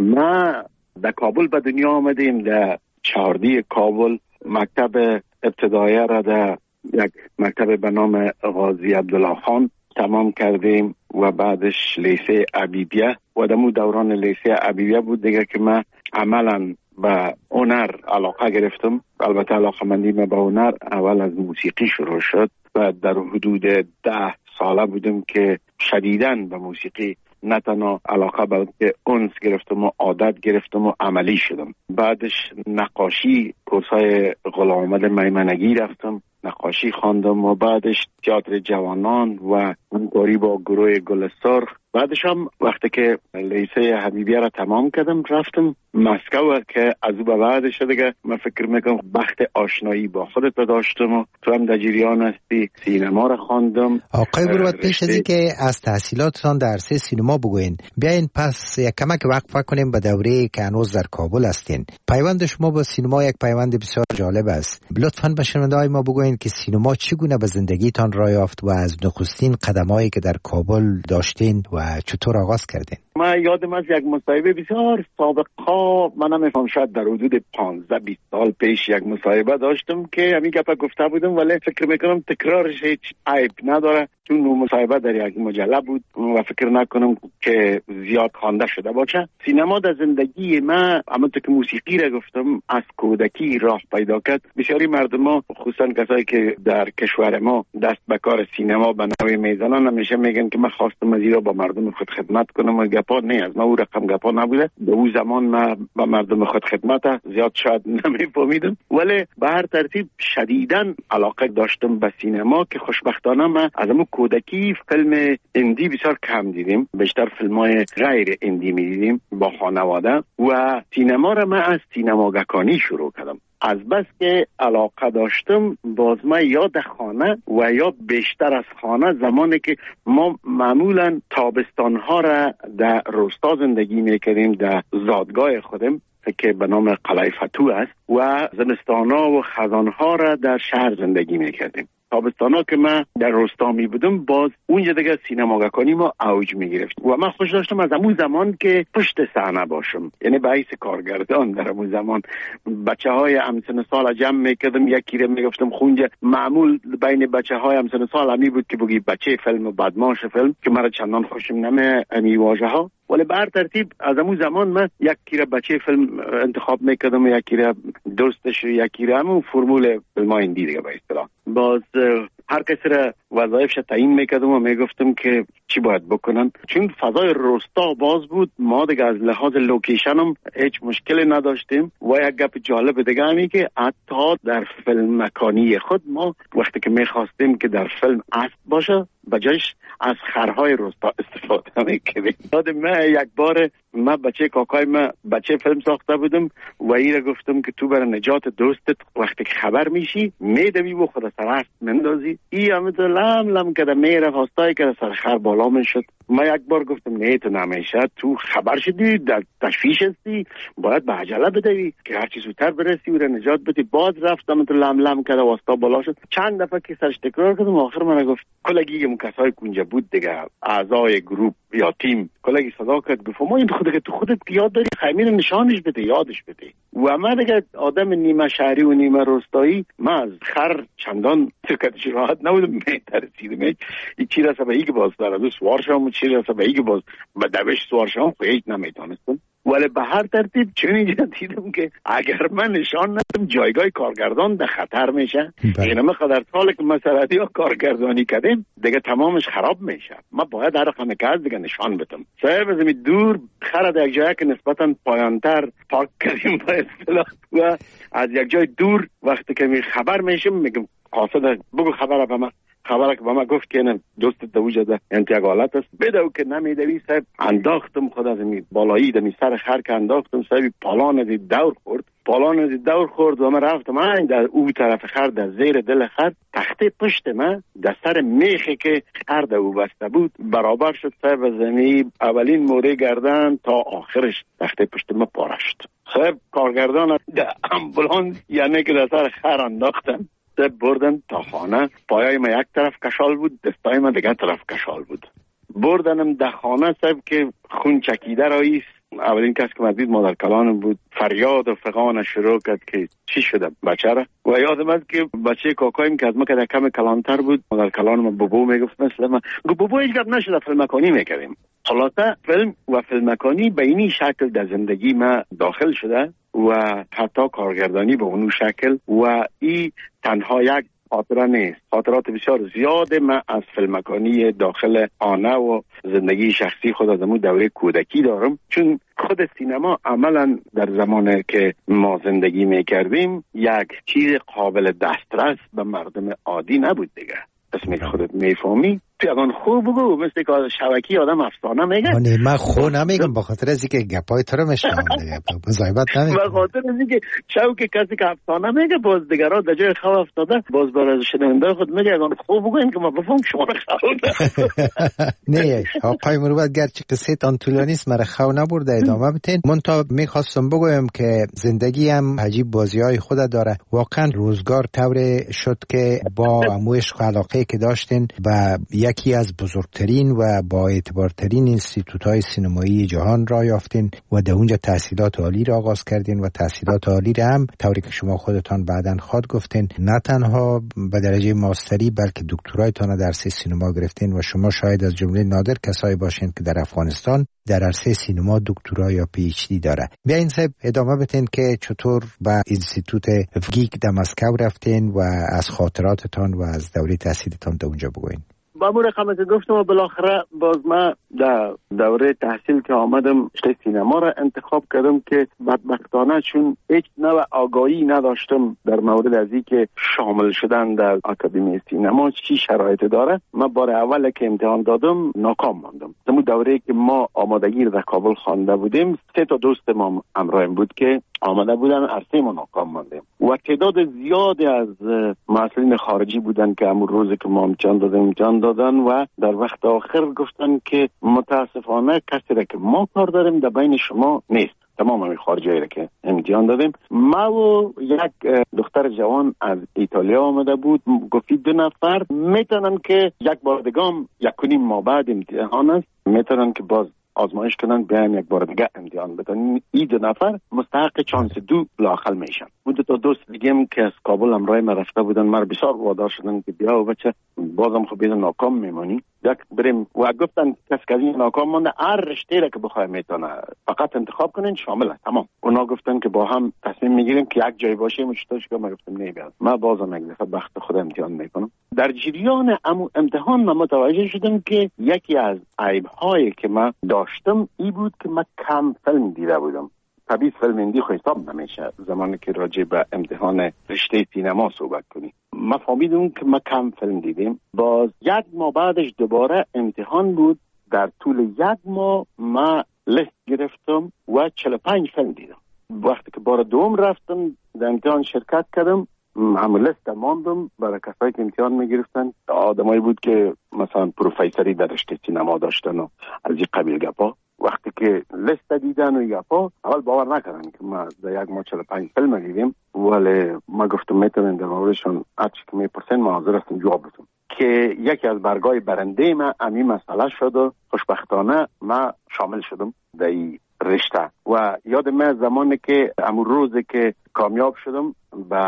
ما در کابل به دنیا آمدیم، در چهاردی کابل مکتب ابتدایی را در یک مکتب به نام غازی عبدالله خان تمام کردیم و بعدش لیسه عبیدیه و دمو دوران لیسه عبیدیه بود دیگه که من عملا به هنر علاقه گرفتم. البته علاقه مندی من به هنر اول از موسیقی شروع شد و در حدود ده ساله بودم که شدیداً به موسیقی نه تنها علاقه بلکه انس گرفتم و عادت گرفتم و عملی شدم. بعدش نقاشی، کورسای غلام احمد میمنگی رفتم، نقاشی خواندم و بعدش تئاتر جوانان و همکاری با گروه گل سرخ. بعدش هم وقتی که لیسه حبیبیه را تمام کردم رفتم مسکو که از او به بعدش دیگه من فکر میکنم بخت آشنایی با خودت داشتم و تو هم در جریان هستی. سینما را خواندم. آقای مروت، پیش از اینکه از تحصیلاتتان در عرصه سینما بگوین، بیاین پس یک کمک وقفه کنیم به دوره که هنوز در کابل هستین. پیوند شما با سینما یک پیوند بسیار جالب است. لطفاً به شنونده‌های ما بگوین که سینما چگونه به زندگیتان راه یافت و از نخستین قدمایی که در کابل داشتین و چطور آغاز کردین؟ من یادم از یک مصاحبه بسیار سابقا، من نمیفهم شاید در حدود پانزده بیست سال پیش یک مصاحبه داشتم که همین گپا گفته بودم، ولی فکر میکنم تکرارش هیچ عیب نداره. چون مصاحبه در یک مجله بود و فکر نکنم که زیاد خوانده شده باشه. سینما در زندگی من، همونطور که موسیقی را گفتم، از کودکی راه پیدا کرد. بسیاری مردم ها، خصوصا کسایی که در کشور ما دست به کار سینما به نوعی میزنن، همیشه میگن که من خواستم از ایرا با مردم خود خدمت کنم و گپا نه از ما او رقم گپا نبوده. به اون زمان من با مردم خود خدمت زیاد شاید نمیفهمیدم، ولی به هر ترتیب شدیداً علاقه داشتم به سینما که خوشبختانه من از همون کودکی فیلم اندی بسیار کم دیدیم، بیشتر فیلم‌های غیر اندی می‌دیدیم با خانواده و سینما را من از سینماگکانی شروع کردم. از بس که علاقه داشتم، باز ما یا در خانه و یا بیشتر از خانه، زمانی که ما معمولا تابستان‌ها را در روستا زندگی می‌کردیم، در زادگاه خودم که به نام قلعه فتو است، و زمستان‌ها و خزان‌ها را در شهر زندگی می‌کردیم. تابستانا که من در روستا می بودم، باز اونجا دیگه سینماگکانی ما اوج می گرفت و من خوش داشتم از همون زمان که پشت صحنه باشم، یعنی به حیث کارگردان. در همون زمان بچه های همسن سال جمع می کردم، یکی رو می گفتم خونجا. معمول بین بچه های همسن سال همی بود که بگی بچه فیلم و بدماش فیلم، که مرا چندان خوشم نمی امی واژه ها. ولی به هر ترتیب از همون زمان من یکی را بچه فیلم انتخاب میکردم، یکی را دوستش، یکی را همون فرمول فیلم های اندی دیگه به اصطلاح. باز هر کسی را وظایفش تعیین میکردم و میگفتم که چی باید بکنن. چون فضای روستا باز بود، ما دیگه از لحاظ لوکیشن هم هیچ مشکلی نداشتیم. و یک گپ جالب دیگه همی که حتی در فیلم مکانی خود ما وقتی که میخواستیم که در فیلم اسب باشه، بجایش از خرهای روستا استفاده میکردیم. یادم من یک بار من بچه کاکای من بچه فیلم ساخته بودم و این را گفتم که تو برای نجات دوستت وقتی که خبر میشی میدوی و خود سر اسب مندازی. این همه تو لم لم کده میره خواستای که سر خر بالا میشد. من یک بار گفتم نه تو نمیشه، تو خبر شدی، در تشویش هستی، باید به عجله بدوی که هر چی زودتر برسی و را نجات بدی. باز رفتم تو لم لم کده واسطا بالا شد. چند دفعه که سرش تکرار کردم، آخر من گفت کلگی اون کسای اونجا بود دیگه، اعضای گروپ یا تیم، کلگی صدا کرد گفت ما این خودت که تو خودت یاد داری خمیر نشانش بده، یادش بده. و من دیگه آدم نیمه شهری و نیمه روستایی، من از خر چندان سرکتش راحت نبودم، میترسیدم این چی رسه به ایگ باز داره دو سوار شام و چی رسه به ایگ باز به دوش سوار شام هیچ نمیتونستم. ولی به هر ترتیب چون اینجا دیدم که اگر من نشان ندم جایگاه کارگردان در خطر میشه. این مقدر سال که مسئله ها کارگردانی کردیم دیگه تمامش خراب میشه. ما باید هر رقم که از دیگه نشان بدم. صاحب از می دور خرد یک جایی که نسبتا پایانتر پارک کردیم با اصطلاح و از یک جای دور وقتی که می خبر میشم میگم قاصد بگو خبر به من. خبره که با ما گفت که نه دوست دوجه ده انتقالات است بدو که نمیدوی صاحب انداختم خود از می بالایی دمی سر خر که انداختم صاحب پالان از دور خورد پالان از دور خورد و من رفتم من در او طرف خر در زیر دل خر تخته پشت من در سر میخی که خر در او بسته بود برابر شد صاحب زمین اولین موره گردن تا آخرش تخته پشت من پاره شد. صاحب کارگردان در امبولانس یعنی که در سر خر انداختم بردن تا خانه. پایای ما یک طرف کشال بود دستای ما دیگه طرف کشال بود. بردنم در خانه صاحب که خون چکیده راییست. اولین کس که مدید مادر کلانم بود. فریاد و فغان شروع کرد که چی شده بچه را و یادم از که بچه کاکایم که از ما که در کم کلانتر بود مادر کلانم بابو میگفت مثل ما گفت بابو هیچ گفت نشده فیلمکانی میکردیم. حالاتا فیلم و فیلمکانی به اینی شکل در زندگی ما داخل شده و حتی کارگردانی به اونو شکل و ای تنها یک خاطره نیست. خاطرات بسیار زیاده من از فیلمکانی داخل خانه و زندگی شخصی خود از امون دوره کودکی دارم چون خود سینما عملا در زمانی که ما زندگی میکردیم یک چیز قابل دسترس به مردم عادی نبود دیگه. اسمی که خودت میفهمی تو اگان خوب بگو مثل که شبکی آدم افسانه میگه. نه من خو نمیگم به خاطر از اینکه گپای تو رو میشنم دیگه مزایبت نمیگم به خاطر از اینکه شو که کسی که افسانه میگه باز دیگران در جای خواب افتاده باز برای شنونده خود میگه اگان خوب بگو این که ما بفهم شما رو خواب نه آقای مروت گرچه قصه تان طولانی است مرا خو نبرده ادامه بتین. من تا میخواستم بگویم که زندگی هم عجیب بازی های خود داره. واقعا روزگار طور شد که با عموش علاقه که داشتین و یکی از بزرگترین و با اعتبارترین اینستیتوت‌های سینمایی جهان را یافتین و در اونجا تحصیلات عالی را آغاز کردین و تحصیلات عالی را هم طوری که شما خودتان بعداً خود گفتین نه تنها به درجه ماستری بلکه دکترایتان در عرصه سینما گرفتین و شما شاید از جمله نادر کسایی باشین که در افغانستان در عرصه سینما دکترا یا پی اچ دی داره. بیاین صاحب ادامه بتین که چطور به اینستیتوت افگیک در مسکو رفتین و از خاطراتتان و از دوره تحصیلتان در اونجا بگوین. با مو رقم که گفتم و بالاخره باز ما در دوره تحصیل که آمدم رشته سینما را انتخاب کردم که بدبختانه چون هیچ نوع آگاهی نداشتم در مورد از این که شامل شدن در آکادمی سینما چی شرایط داره. من بار اول که امتحان دادم ناکام ماندم. در دوره که ما آمادگی در کابل خوانده بودیم سه تا دوست ما همراهیم بود که آماده بودن عرصه ما ناکام ماندیم و تعداد زیادی از مسئولین خارجی بودن که همون روزی که ما امتحان دادیم امتحان دادن و در وقت آخر گفتن که متاسفانه کسی را که ما کار داریم در بین شما نیست. تمام همین خارجی را که امتحان دادیم. ما و یک دختر جوان از ایتالیا آمده بود گفتی دو نفر میتونن که یک بار دیگه یک کنیم ما بعد امتحان است میتونن که باز آزمایش کنن بیایم یک بار دیگه امتحان بدن. این دو نفر مستحق چانس دو لااقل میشن. بود دو تا دوست دیگه که از کابل همراه ما رفته بودن مرا بسیار وادار شدن که بیا و بچه بازم خب بیدن ناکام میمونی یک بریم و گفتن کس که این ناکام مانده هر رشته را که بخواه میتونه فقط انتخاب کنین شامل است تمام. اونا گفتن که با هم تصمیم میگیریم که یک جای باشیم چطورش که ما گفتم نه بیاد ما بازم یک دفعه بخت خود امتحان میکنم. در جریان امتحان من متوجه شدم که یکی از عیب‌هایی که من داشتم ای بود که من کم فیلم دیده بودم. طبیعی فیلم هندی خو حساب نمیشه زمانی که راجع به امتحان رشته سینما صحبت کنی. من فهمیدم که ما کم فیلم دیدیم. باز یک ماه بعدش دوباره امتحان بود. در طول یک ماه ما لیست گرفتم و چهل و پنج فیلم دیدم. وقتی که بار دوم رفتم در امتحان شرکت کردم همون لیست ماندم برای کسایی که امتحان میگرفتن. آدمایی بود که مثلا پروفیسوری در رشته سینما داشتن و از این قبیل گپا. وقتی که لیست دیدن و گپا اول باور نکردن که ما در یک ماه چهل و پنج فیلم دیدیم ولی ما گفتم میتونن در موردشون هرچی که میپرسن ما حاضر هستم جواب بدم که یکی از برگای برنده ما همین مسئله شد و خوشبختانه ما شامل شدم در این رشته. و یاد من زمانی که همون روزی که کامیاب شدم به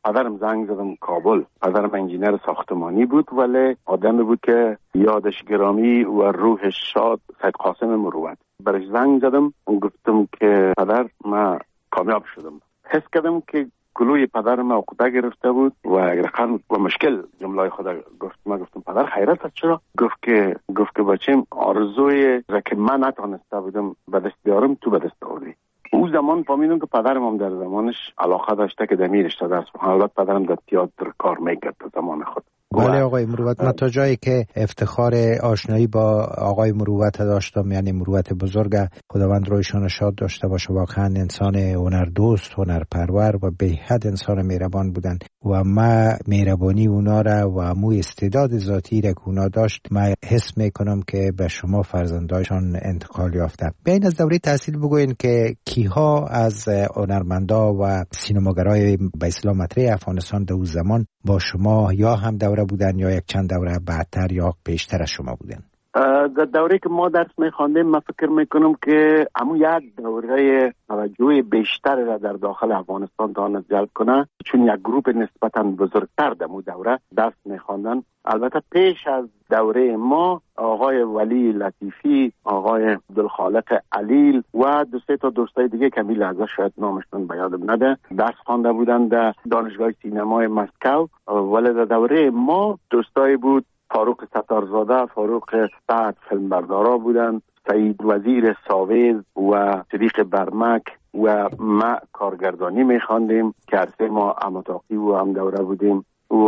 پدرم زنگ زدم کابل. پدرم انجینر ساختمانی بود ولی آدمی بود که یادش گرامی و روحش شاد، سید قاسم مروت. برش زنگ زدم و گفتم که پدر من کامیاب شدم. حس کردم که گلوی پدرم عقده گرفته بود و رقم و مشکل جمله خدا گفت. من گفتم پدر خیرت است چرا؟ گفت که گفت که بچم آرزوی را که من نتونسته بودم به دست بیارم تو به دست آوردی. او زمان فهمیدم که پدرم هم در زمانش علاقه داشته که دمی رشته درس بخونه. البته پدرم در تئاتر کار میکرد در زمان خود. بله آقای مروت، من تا جایی که افتخار آشنایی با آقای مروت داشتم، یعنی مروت بزرگ، خداوند رویشان شاد داشته باشه، واقعا انسان هنردوست، هنرپرور و به حد انسان مهربان بودن و ما مهربانی اونا را و امو استعداد ذاتی را که اونا داشت ما حس میکنم که به شما فرزندایشان انتقال یافتن. بیاین از دوره تحصیل بگوین که کیها از هنرمندا و سینماگرای به اصطلاح مطرح افغانستان در اون زمان با شما یا هم دوره بودن یا یک چند دوره بعدتر یا بیشتر از شما بودن؟ در دوره که ما درس میخواندیم من فکر میکنم که همون یک دوره توجه بیشتر را در داخل افغانستان تواند جلب کنه، چون یک گروپ نسبتا بزرگتر در اون دوره درس میخواندن. البته پیش از دوره ما آقای ولی لطیفی، آقای عبدالخالق علیل و دو سه تا دوستای دیگه که می لحظه شاید نامشون به یادم نده درس خوانده بودن در دانشگاه سینمای مسکو. ولی در دوره ما دوستای بود فاروق ستارزاده، فاروق سعد فیلمبردارا بودن، سعید وزیر ساویز و صدیق برمک و ما کارگردانی میخواندیم که عرصه ما اماتاقی و هم دوره بودیم و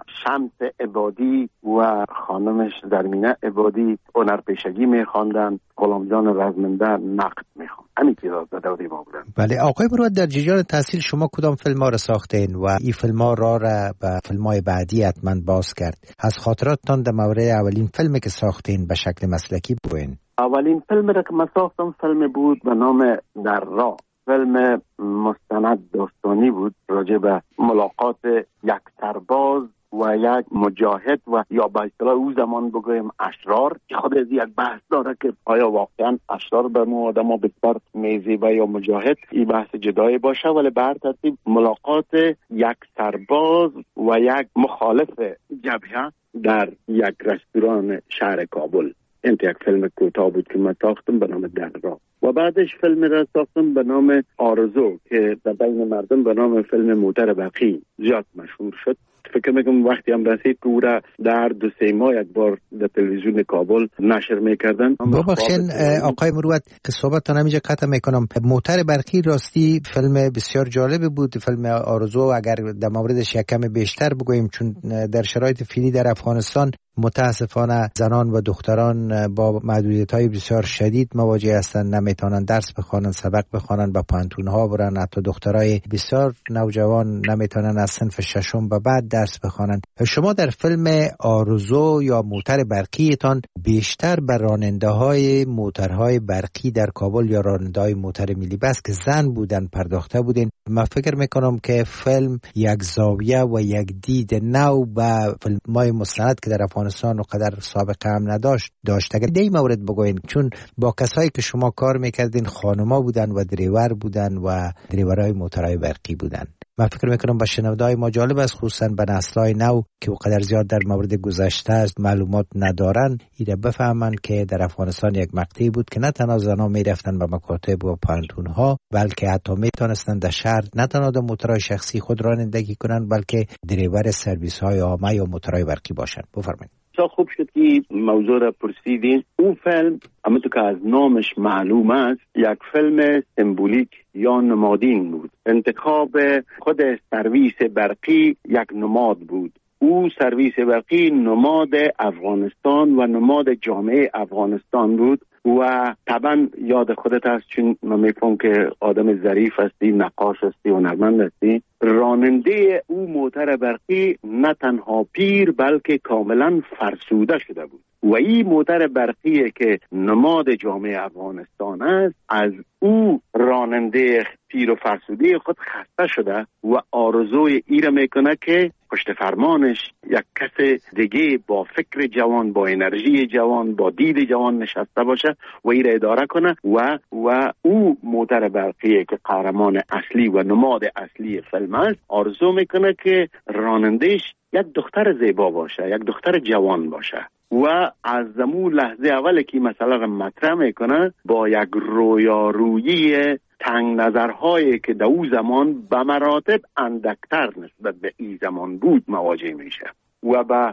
شمس عبادی و خانمش زرمینه عبادی هنرپیشگی میخواندن، غلامجان رزمنده نقد میخواند. همین چیزا در دوره ما بودن. بله آقای مروت، در جریان تحصیل شما کدام فیلم ها را ساختین و این فیلم ها را را به فیلم های بعدی حتما باز کرد؟ از خاطراتتان در مورد اولین فیلمی که ساختین به شکل مسلکی بگوین. اولین فیلم را که من ساختم فیلم بود به نام در راه. فیلم مستند داستانی بود راجع به ملاقات یک سرباز و یک مجاهد و یا به اصطلاح او زمان بگویم اشرار. خود از یک بحث داره که آیا واقعا اشرار به ما آدم ها بسیار میزیبه یا مجاهد، این بحث جدایی باشه. ولی به هر ترتیب ملاقات یک سرباز و یک مخالف جبهه در یک رستوران شهر کابل. این یک فیلم کوتاه بود که من ساختم به نام در راه و بعدش فیلم را ساختم به نام آرزو که در بین مردم به نام فیلم موتر بقی زیاد مشهور شد. فکر میکنم وقتی هم رسید که او را در دو سه ماه یک بار در تلویزیون کابل نشر میکردن. ببخشین آقای مروت که صحبتتان همینجا قطع میکنم. موتر برقی راستی فیلم بسیار جالب بود. فیلم آرزو اگر در موردش یک کم بیشتر بگوییم، چون در شرایط فعلی در افغانستان متاسفانه زنان و دختران با محدودیت‌های بسیار شدید مواجه هستند، نمیتونن درس بخوانن، سبق بخوانن، با پانتون‌ها برن. حتی دخترای بسیار نوجوان نمیتونن از صنف ششم به بعد درس بخوانن. شما در فیلم آرزو یا موتر برقیتان بیشتر بر راننده‌های موترهای برقی در کابل یا راننده‌های موتر ملی بس که زن بودن پرداخته بودین. من فکر میکنم که فیلم یک زاویه و یک دید نو به فیلم‌های مستند که در افغانستان و قدر سابقه هم نداشت داشت. اگر دی مورد بگوین، چون با کسایی که شما کار میکردین خانوما بودن و دریور بودن و دریورای موترهای برقی بودن. من فکر میکنم با شنونده‌های ما جالب است، خصوصا به نسل‌های نو که قدر زیاد در مورد گذشته است معلومات ندارن، ایده بفهمن که در افغانستان یک مقطعی بود که نه تنها زن‌ها میرفتن به مکاتب و پانتون‌ها، بلکه حتی میتونستن در شهر نه تنها در موترهای شخصی خود رانندگی کنن، بلکه دریور سرویس‌های عامه یا موترهای برقی باشن. بفرمایید. خوب شد که موضوع را پرسیدین. اون فیلم همونطور که از نامش معلوم است یک فیلم سمبولیک یا نمادین بود. انتخاب خود سرویس برقی یک نماد بود. او سرویس برقی نماد افغانستان و نماد جامعه افغانستان بود و طبعا یاد خودت هست، چون من میفهم که آدم ظریف هستی، نقاش هستی، هنرمند هستی. راننده او موتر برقی نه تنها پیر بلکه کاملا فرسوده شده بود و این موتر برقی که نماد جامعه افغانستان است، از او راننده پیر و فرسوده خود خسته شده و آرزوی ای را میکنه که پشت فرمانش یک کس دیگه با فکر جوان، با انرژی جوان، با دید جوان نشسته باشه و ای را اداره کنه و و او موتر برقیه که قهرمان اصلی و نماد اصلی فیلم است، آرزو میکنه که رانندهش یک دختر زیبا باشه، یک دختر جوان باشه و از زمون لحظه اول که مثلا مطرح میکنه با یک رویارویی تنگ نظرهایی که در او زمان به مراتب اندکتر نسبت به این زمان بود مواجه میشه و به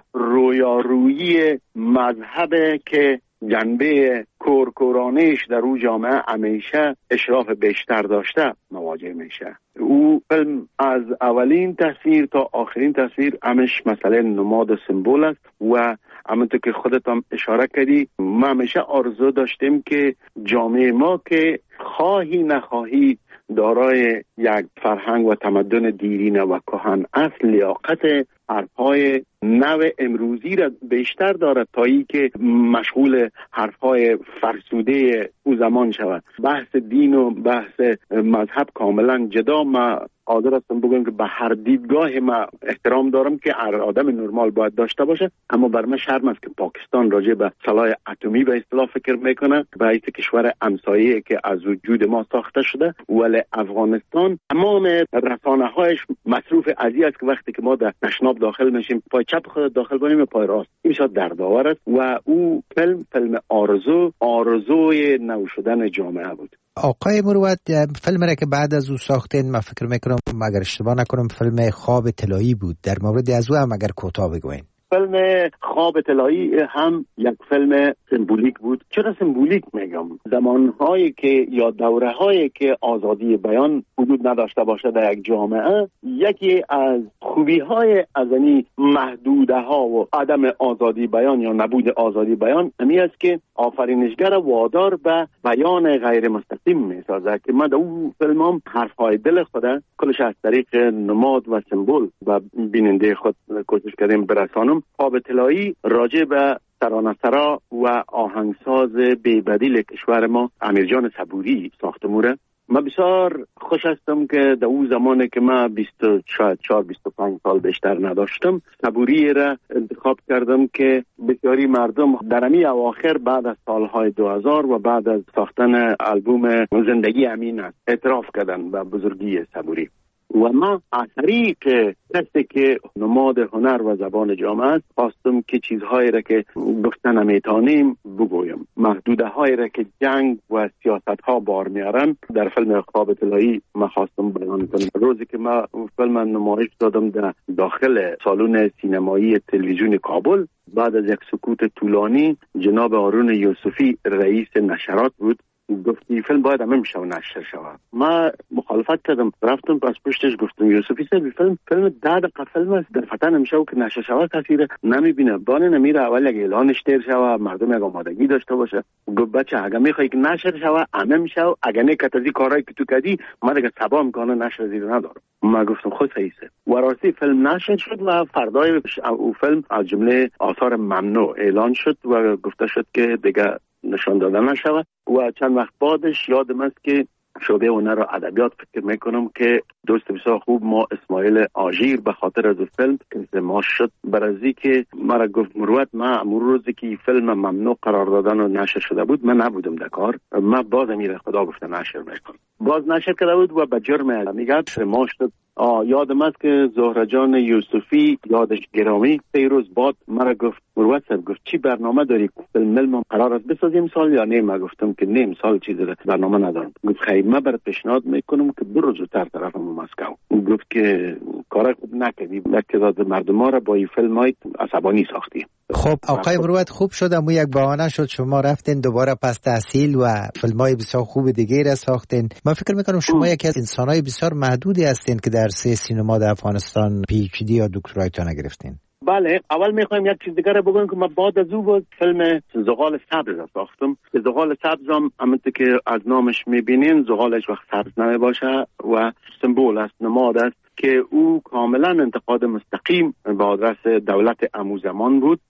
رویارویی مذهب که جنبه کورکورانش در او جامعه همیشه اشراف بیشتر داشته مواجه میشه. او فیلم از اولین تصویر تا آخرین تصویر همش مسئله نماد و سمبول است و همونطور که خودت هم اشاره کردی ما همیشه آرزو داشتیم که جامعه ما که خواهی نخواهی دارای یک فرهنگ و تمدن دیرینه و کهن اصل لیاقت حرفهای نو امروزی را بیشتر دارد تا ای که مشغول حرفهای فرسوده او زمان شود. بحث دین و بحث مذهب کاملا جدا. ما قادر هستم بگم که به هر دیدگاه ما احترام دارم که هر آدم نرمال باید داشته باشه، اما بر من شرم است که پاکستان راجع به سلاح اتمی به اصطلاح فکر میکنه، باعث کشور همسایه که از وجود ما ساخته شده، ولی افغانستان تمام رسانه هایش مصروف ازی است که وقتی که ما در تشناب داخل میشیم پای چپ خود داخل کنیم پای راست، این شاید دردآور است و او فیلم فیلم آرزو آرزوی نو شدن جامعه بود. آقای مروت، فیلم را که بعد از او ساختین من فکر میکنم اگر اشتباه نکنم فیلم خواب طلایی بود، در مورد از او هم اگر کوتاه بگوین. فیلم خواب طلایی هم یک فیلم سمبولیک بود. چرا سمبولیک میگم؟ زمانهایی که یا دوره‌هایی که آزادی بیان حدود نداشته باشه در یک جامعه، یکی از خوبی‌های ازنی محدوده‌ها و عدم آزادی بیان یا نبود آزادی بیان همی است که آفرینشگر وادار به بیان غیر مستقیم میسازه که من در اون فیلم هم حرف‌های دل خود کلش از طریق نماد و سمبول و بیننده خود کوشش کردیم برسانم. خواب طلایی راجع به ترانه‌سرا و آهنگساز بی‌بدیل کشور ما امیرجان صبوری ساخته موره. من بسیار خوش هستم که در اون زمانی که من بیست و چهار بیست و پنج سال بیشتر نداشتم صبوری را انتخاب کردم که بسیاری مردم در امی اواخر بعد از سالهای دو هزار و بعد از ساختن آلبوم زندگی امین است اعتراف کردن به بزرگی صبوری و من از طریق کسی که نماد هنر و زبان جامعه است خواستم که چیزهایی را که گفتن نمیتانیم بگویم، محدوده هایی را که جنگ و سیاست ها بار میارن در فیلم خواب طلایی من خواستم بیان کنم. روزی که من فیلم نمایش دادم در داخل سالن سینمایی تلویزیون کابل، بعد از یک سکوت طولانی جناب هارون یوسفی رئیس نشرات بود گفتی فیلم باید همه میشه و نشر شود. ما مخالفت کردم، رفتم پس پشتش گفتم یوسفی صاحب فیلم فیلم ده دقیقه فیلم است، در فتن نمیشه و که نشر شود کسی نمیبینه، بانه نمیره اول یک اعلانش تیر شود مردم یک آمادگی داشته باشه. گفت بچه اگه میخوای که نشر شود همه میشه و اگه نکت از این کارهایی که تو کردی من دیگه صبا میکنه نشر زیر ندارم. ما گفتم خود صحیحه و راستی فیلم نشر شد و فردای او فیلم از جمله آثار ممنوع اعلان شد و گفته شد که دیگه نشان دادن نشود و چند وقت بعدش یادم است که شعبه هنر و ادبیات فکر میکنم که دوست بسیار خوب ما اسماعیل آژیر به خاطر از فیلم که ما شد برازی که مرا گفت مروت ما امور روزی که فیلم ممنوع قرار دادن و نشر شده بود من نبودم در کار، من باز امیر خدا گفته نشر میکنم، باز نشر کرده بود و به جرم میگه ما شد. یادم است که زهره جان یوسفی یادش گرامی سه روز بعد مرا گفت مروت صاحب گفت چی برنامه داری فیلم ملمون قرار است بسازیم سال یا نه؟ من گفتم که نه سال چیزی برنامه ندارم. گفت خیلی من برات پیشنهاد میکنم که برو زودتر طرف مسکو. گفت که کار خوب نکردی، تعداد مردم را با این فیلم های عصبانی ساختی. خب آقای مروت خوب شد اما یک بهانه شد شما رفتین دوباره پس تحصیل و فیلم های بسیار خوب دیگه را ساختین. من فکر میکنم شما یکی از انسانهای بسیار محدودی هستین که در سه سینما در افغانستان پی اچ دی یا دکترایتون گرفتین. بله، اول میخوایم یک چیز دیگه رو بگم که من بعد از او بود فیلم زغال سبز را ساختم. زغال سبز هم همونطور که از نامش میبینین زغالش وقت سبز نمی باشه و سمبول است، نماد است که او کاملا انتقاد مستقیم به آدرس دولت امو زمان بود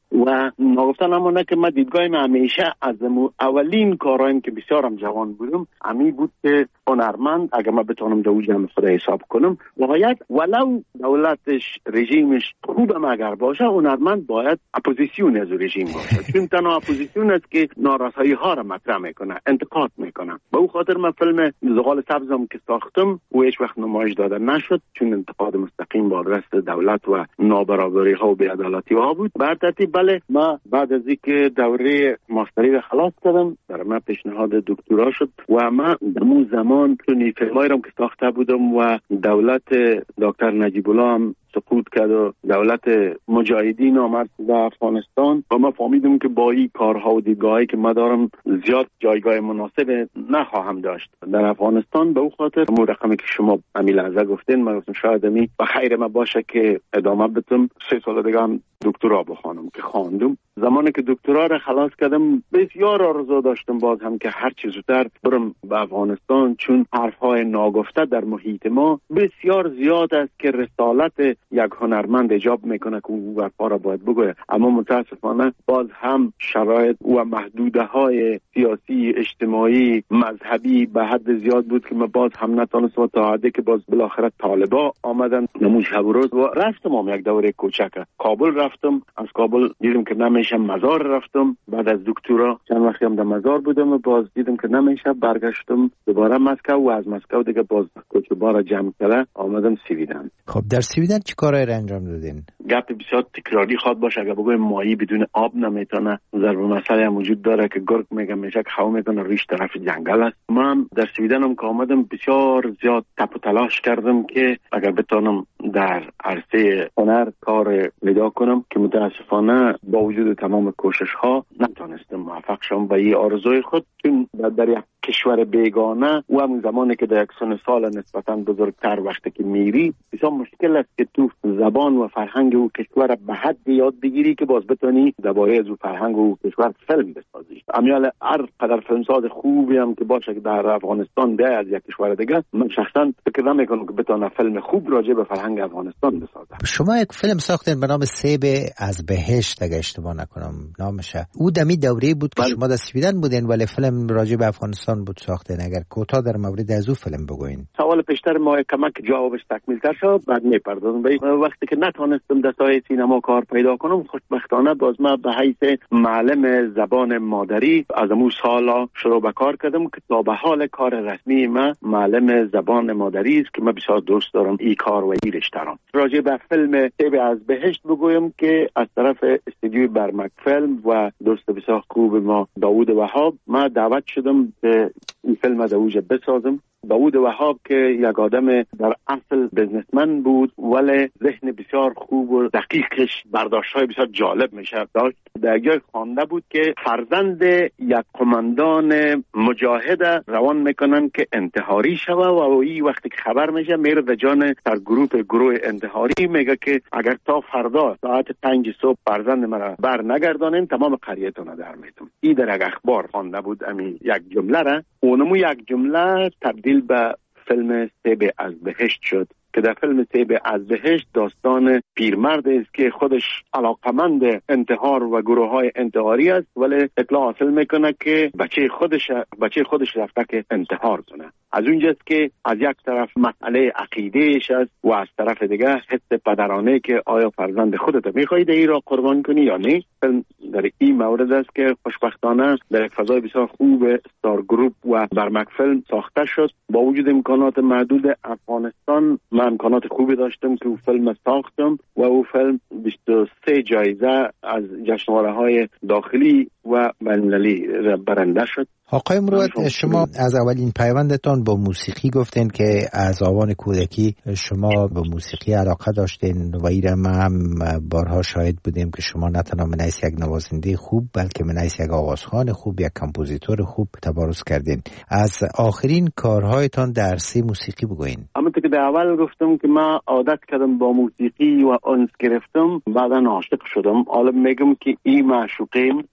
و نگفتن همونه که من دیدگاهیم همیشه از اولین کارهایم که بسیارم جوان بودم امی بود که هنرمند اگر من بتونم دو جمع خدا حساب کنم باید ولو دولتش رژیمش خوبم اگر باشه هنرمند باید اپوزیسیون از رژیم باشه چون تنها اپوزیسیون است که نارسایی ها را مطرح میکنه انتقاد میکنه. به او خاطر من فیلم زغال سبزم که ساختم و هیچ وقت نمایش داده نشد چون انتقاد مستقیم با دست دولت و نابرابری ها و بی‌عدالتی ها بود. بر ترتیب بله ما بعد از اینکه دوره ماستری را خلاص کردم در من پیشنهاد دکترا شد و ما در اون زمان چون فیلمایی را که ساخته بودم و دولت دکتر نجیب الله هم سقوط کرد و دولت مجاهدین آمد در افغانستان و ما فهمیدم که با این کارها و دیدگاهی که ما دارم زیاد جایگاه مناسب نخواهم داشت در افغانستان. به او خاطر مو رقمی که شما امی لحظه گفتین من گفتم شاید امی و خیر ما باشه که ادامه بدم سه سال دیگه هم دکترا بخوانم که خواندم. زمانی که دکترا را خلاص کردم بسیار آرزو داشتم باز هم که هر چیز زودتر برم به افغانستان چون حرفهای ناگفته در محیط ما بسیار زیاد است که رسالت یک هنرمند ایجاب میکنه که او حرفا را باید بگوید اما متاسفانه باز هم شرایط و محدوده های سیاسی اجتماعی مذهبی به حد زیاد بود که ما باز هم نتونستم تا حدی که باز بالاخره طالبا آمدن نموش شب و روز و رفتم هم یک دوره کوچک کابل رفتم. از کابل دیدم که نمیشه مزار رفتم. بعد از دکترا چند وقتی هم در مزار بودم و باز دیدم که نمیشه برگشتم دوباره مسکو و از مسکو دیگه باز کوچبارا جمع کرده آمدم سویدن. خب در سویدن چی کارایی را انجام دادین؟ گپ بسیار تکراری خواد باشه اگه بگویم ماهی بدون آب نمیتونه ضرب مسئله هم وجود داره که گرگ میگه میشه که خو میکنه ریش طرف جنگل است. من در سویدن هم که آمدم بسیار زیاد تپ و تلاش کردم که اگر بتونم در عرصه هنر کار پیدا کنم که متاسفانه با وجود تمام کوشش ها نتونستم موفق شم به این آرزوی خود چون در یک کشور بیگانه و همون زمانی که در یک سن سال نسبتا بزرگتر وقتی که میری بسیار مشکل است که تو زبان و فرهنگ او کشور به حد یاد بگیری که باز بتونی درباره از او فرهنگ و کشور فیلم بسازی. امیال هر قدر فیلمساز خوبی هم که باشه که در افغانستان ده از یک کشور دیگه من شخصا فکر نمیکنم که بتونه فیلم خوب راجع به فرهنگ افغانستان بسازه. شما یک فیلم ساختین به نام سیب از بهشت اگه اشتباه نکنم نامشه. او دمی دوره بود که شما در سویدن بودین ولی فیلم راجع به افغانستان بود ساختین. اگر کوتاه در مورد از او فیلم بگوین. سوال پیشتر ما کمک جوابش تکمیل تر شد بعد میپردازم به وقتی که نتونستم در سایه سینما کار پیدا کنم خوشبختانه باز ما به حیث معلم زبان مادری از اون سالا شروع به کار کردم که تا به حال کار رسمی ما معلم زبان مادری است که من بسیار دوست دارم این کار و این رشته را. راجع به فیلم سیب از بهشت بگویم که از طرف استودیوی برمک فیلم و دوست بسیار خوب ما داوود وهاب ما دعوت شدم که این فیلم از اوج بسازم. داوود وهاب که یک آدم در اصل بزنسمن بود ولی ذهن بسیار خوب و دقیقش برداشت‌های بسیار جالب میشه داشت. در جای خوانده بود که فرزند یک قماندان مجاهد روان میکنن که انتحاری شوه و این وقتی که خبر میشه میره در جان در گروه گروه انتحاری میگه که اگر تا فردا ساعت پنج صبح فرزند مرا بر نگردانین تمام قریتون در میتون. این در یک اخبار خوانده بود امی یک جمله را اونمو یک جمله تبدیل به فیلم سیب از بهشت شد که در فیلم سیب از بهشت داستان پیرمرد است که خودش علاقمند انتحار و گروه های انتحاری است ولی اطلاع حاصل میکنه که بچه خودش بچه خودش رفته که انتحار کنه. از اونجاست که از یک طرف مسئله عقیدهش است و از طرف دیگه حس پدرانه که آیا فرزند خودت میخواهی این را قربان کنی یا نه. در این مورد است که خوشبختانه در یک فضای بسیار خوب استار گروپ و برمک فیلم ساخته شد. با وجود امکانات محدود افغانستان من امکانات خوبی داشتم که او فیلم ساختم و او فیلم بیست و سه جایزه از جشنواره های داخلی و بین‌المللی برنده شد. آقای مروت شما از اولین پیوندتان با موسیقی گفتین که از آوان کودکی شما به موسیقی علاقه داشتین و ایره ما هم بارها شاهد بودیم که شما نه تنها منیس یک نوازنده خوب بلکه منیس یک آوازخوان خوب یک کمپوزیتور خوب تبارز کردین. از آخرین کارهایتان در عرصه موسیقی بگوین. اما که در اول گفتم که من عادت کردم با موسیقی و انس گرفتم بعدا عاشق شدم. حالا میگم که این معشوقیم در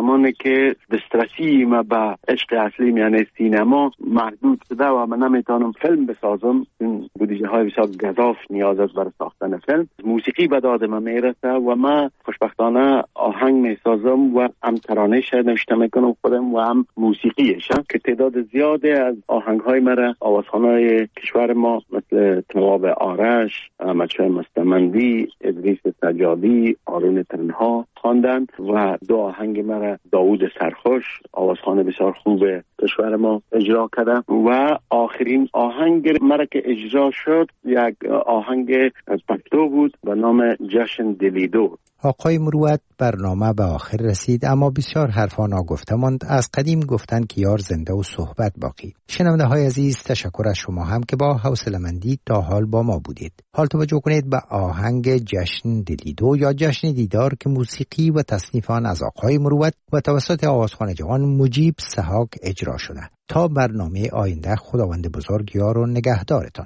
زمانی که دسترسی ما به عشق اصلی یعنی سینما محدود شده و من نمیتونم فیلم بسازم، این بودجه های بسیار گزاف نیاز است برای ساختن فیلم. موسیقی به داد من میرسه و من خوشبختانه آهنگ میسازم و هم ترانه‌اش نوشته میکنم خودم و هم موسیقیش، که تعداد زیادی از آهنگ های مرا آوازخوان‌های کشور ما مثل تواب آرش، احمدشاه مستمندی، ادریس سجادی، آرون تنها خواندند و دو آهنگ مرا داوود سرخوش آوازخوان بسیار خوب کشور ما اجرا کرده و آخرین آهنگ مرا که اجرا شد یک آهنگ پشتو بود به نام جشن دلیدو. آقای مروت، برنامه به آخر رسید، اما بسیار حرفا ناگفته ماند. از قدیم گفتن که یار زنده و صحبت باقی. شنونده های عزیز، تشکر از شما هم که با حوصله‌مندی تا حال با ما بودید. حال توجه کنید به آهنگ جشن دلیدو یا جشن دیدار که موسیقی و تصنیف آن از آقای مروت و توسط آوازخوان جوان مجیب سحاک اجرا شده. تا برنامه آینده، خداوند بزرگ یار و نگهدارتان.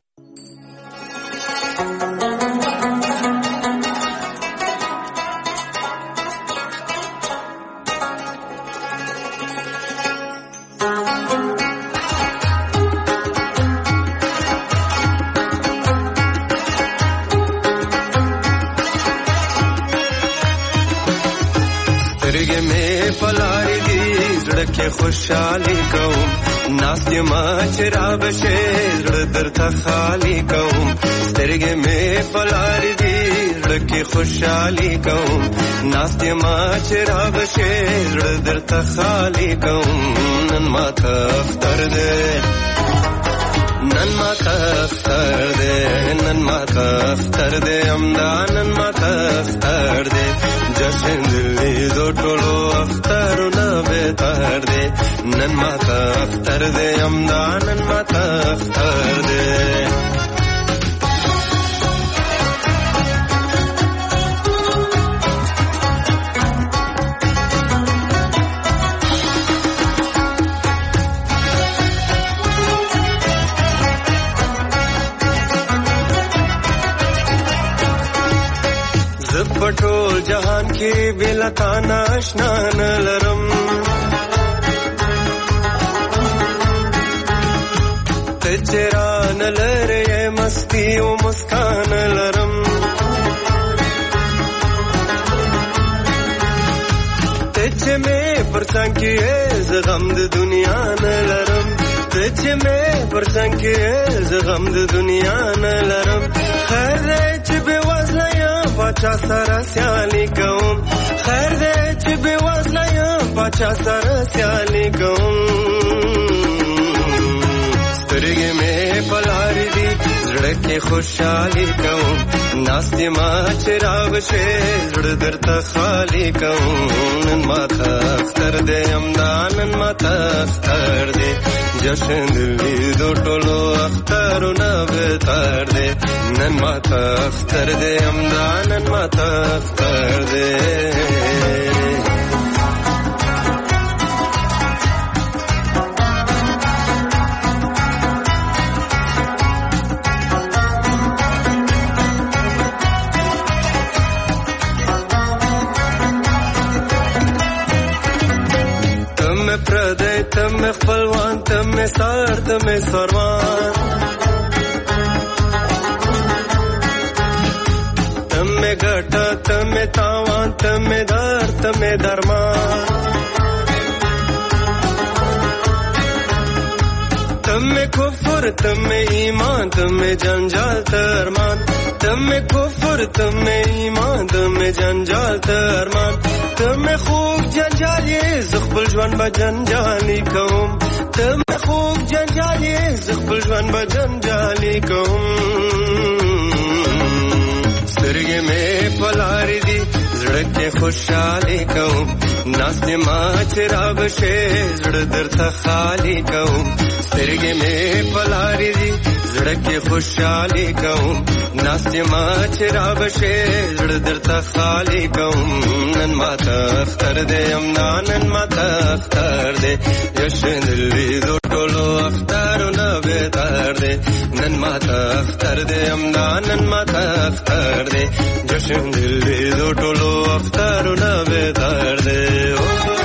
के खुशहाली कहूँ नास्ती माचरा बशेर दर खाली कहूँ तिरगे में पलारी दीर के खुशहाली कहूँ नास्ती माचरा बशेर दर खाली कहूँ नन माथा अख्तर दे नन माथा अख्तर दे नन माथा अख्तर दे अमदा नन माथा अख्तर दे जशन दिल्ली दो टोलो अख्तर न बेतार दे नन माता अख्तर दे अमदा नन माता अख्तर दे पटोल जहान की बिलताना स्नान लरम तेरा न लरे ये मस्ती ओ मुस्कान लरम तेरे में परसंग की ज़ग़म दुनिया न लरम तेरे में परसंग की ज़ग़म दुनिया न लरम खैर चिबे वज़लया पाचा सारा स्याली कहूँ खैर दे चिबे वज़लया पाचा सारा स्याली कहूँ तिरगे में पलारी दी लड़के खुशहाली कहूँ नास्ती माचरा बशे दर खाली कहूँ नन माथा अख्तर दे अमदा नन माथा अख्तर दे जशन दिल्ली दो टोलो अख्तर न बेतार दे नन माथा अख्तर दे अमदा नन माथा अख्तर दे प्रदय तम फलवान तम सार तम सरवान तम घटा तम तावान तम दार तम दरमान तम कुफर तम ईमान तम जंजाल तरमान तम कुफर तम ईमान तम जंजाल तरमान तम खूब जंजाली ज़ख़्बुल जवान बजंजाली कहूँ तम खूब जंजाली ज़ख़्बुल जवान बजंजाली कहूँ तिरगे में पलारी दी लड़के खुशहाली कहूँ नास्ती माचरा बशे दर खाली कहूँ तिरगे में पलारी दी लड़के खुशहाली कहूँ नास्ती माचरा बशे दर खाली कहूँ नन माता अख्तर दे अमदा नन माता अख्तर दे जशन दिल्ली दो टोलो अख्तर न बेतार दे नन माता अख्तर दे अमदा नन माता अख्तर दे जशन दिल्ली दो टोलो अख्तर न बेतार दे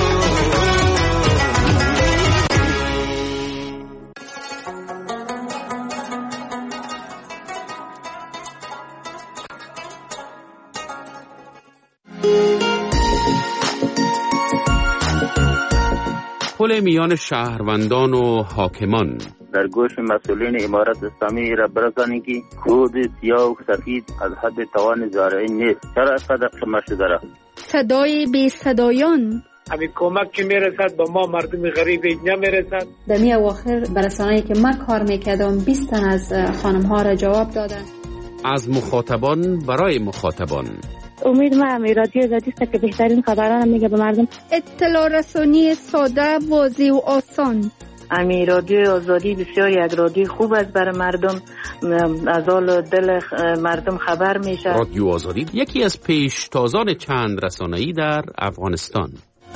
تداخل میان شهروندان و حاکمان. در گوش مسئولین امارت اسلامی را برسانید که خود سیاه و سفید از حد توان زارعین نیست. چرا صدق شما شده را؟ صدای بی صدایان. همین کمک که میرسد با ما مردم غریب اینجا میرسد. در می اواخر برسانه‌ای که من کار میکردم بیست تن از خانم ها را جواب دادن. از مخاطبان برای مخاطبان. امید من رادیو آزادی است که بهترین خبران میگه به مردم. اطلاع رسانی ساده، واضح و آسان. امی رادیو آزادی بسیار یک رادیو خوب است برای مردم، از حال دل مردم خبر میشه. رادیو آزادی یکی از پیشتازان چند رسانه‌ای در افغانستان.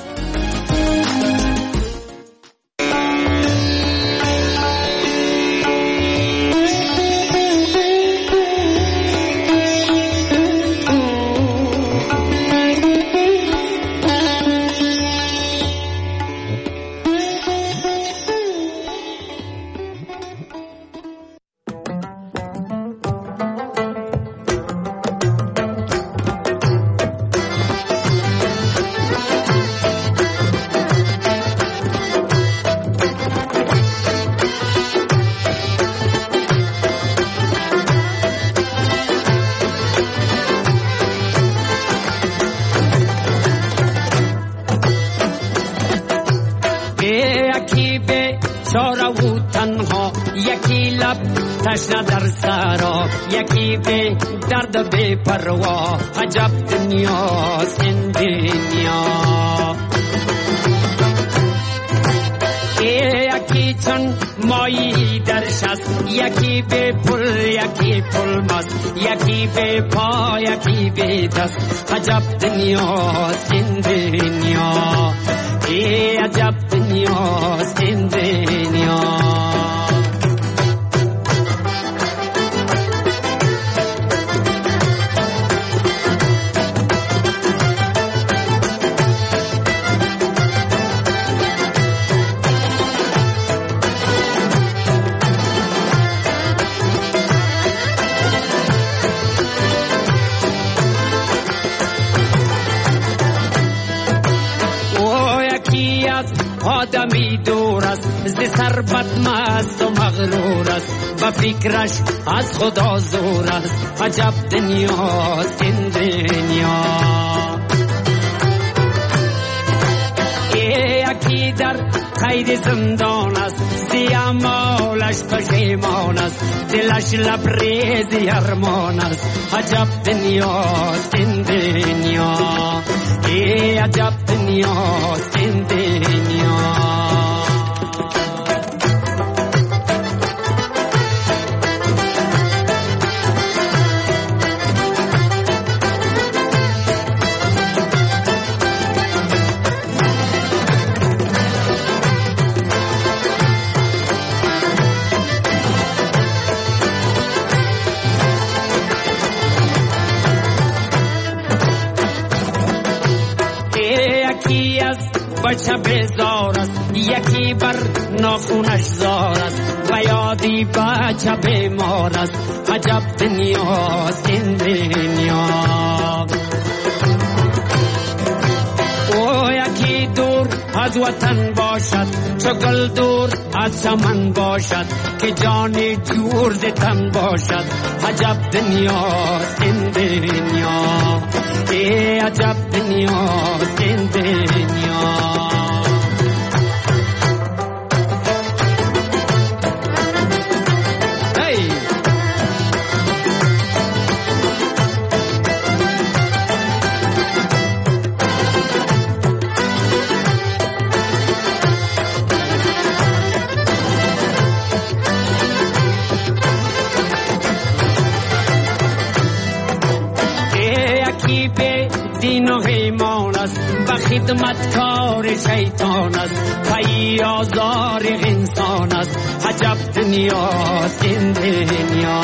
تشنه در سرا یکی به درد بی پروا، عجب دنیاست این دنیا. یکی چون مایی در شست، یکی به پل یکی پل مست، یکی به پا یکی به دست، عجب دنیاست این دنیا. عجب دنیاست این دنیا. آدمی دور است ز ثروت مست و مغرور است، با فکرش از خدا زور است، عجب دنیاست این دنیا. یکی در قید زندان است، زیامالش پشیمان است، دلش لبریز ارمان است، عجب دنیاست این دنیا. عجب دنیاست این دنیا. بچه بیزار است، یکی بر ناخونش زار است، و یادی بچه بیمار است، عجب دنیاست این دنیا. او یکی دور از وطن باشد، چو گل دور از چمن باشد، که جانی جور ز تن باشد، عجب دنیاست این دنیا. عجب دنیاست این دنیا. دین و ایمان است، و خدمتکار شیطان است، پی آزار انسان است، عجب دنیاست این دنیا.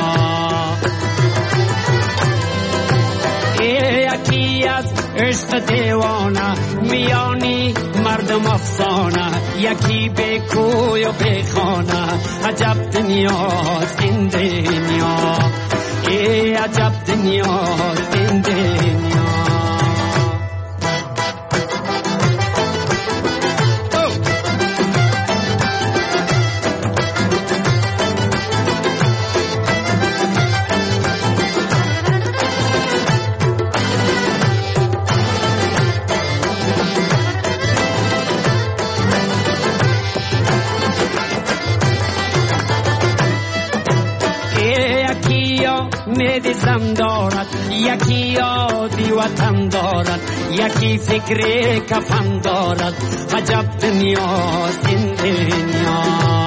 یکی از عشق دیوانه، میانی مردم افسانه، یکی به کوی و به خانه، عجب دنیاست این دنیا. عجب دنیاست این دنیا. میدیزم دارد، یکی یادی وطن دارد، یکی فکر کفن دارد. عجب دنیاست این دنیا.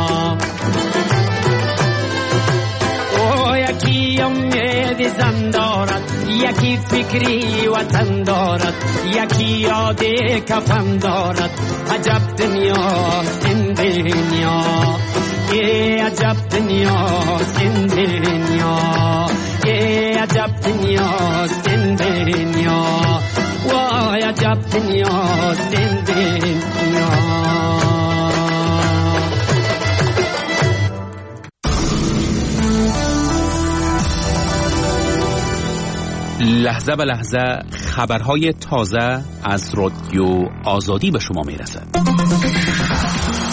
او یکی امیدیزم دارد، یکی فکری وطن دارد، یکی یادی کفن دارد. عجب دنیاست این دنیا. ای عجب دنیاست این دنیا. ای عجب دنیاست این دنیا. وای عجب دنیاست این دنیا. لحظه به لحظه خبرهای تازه از رادیو آزادی به شما میرسد.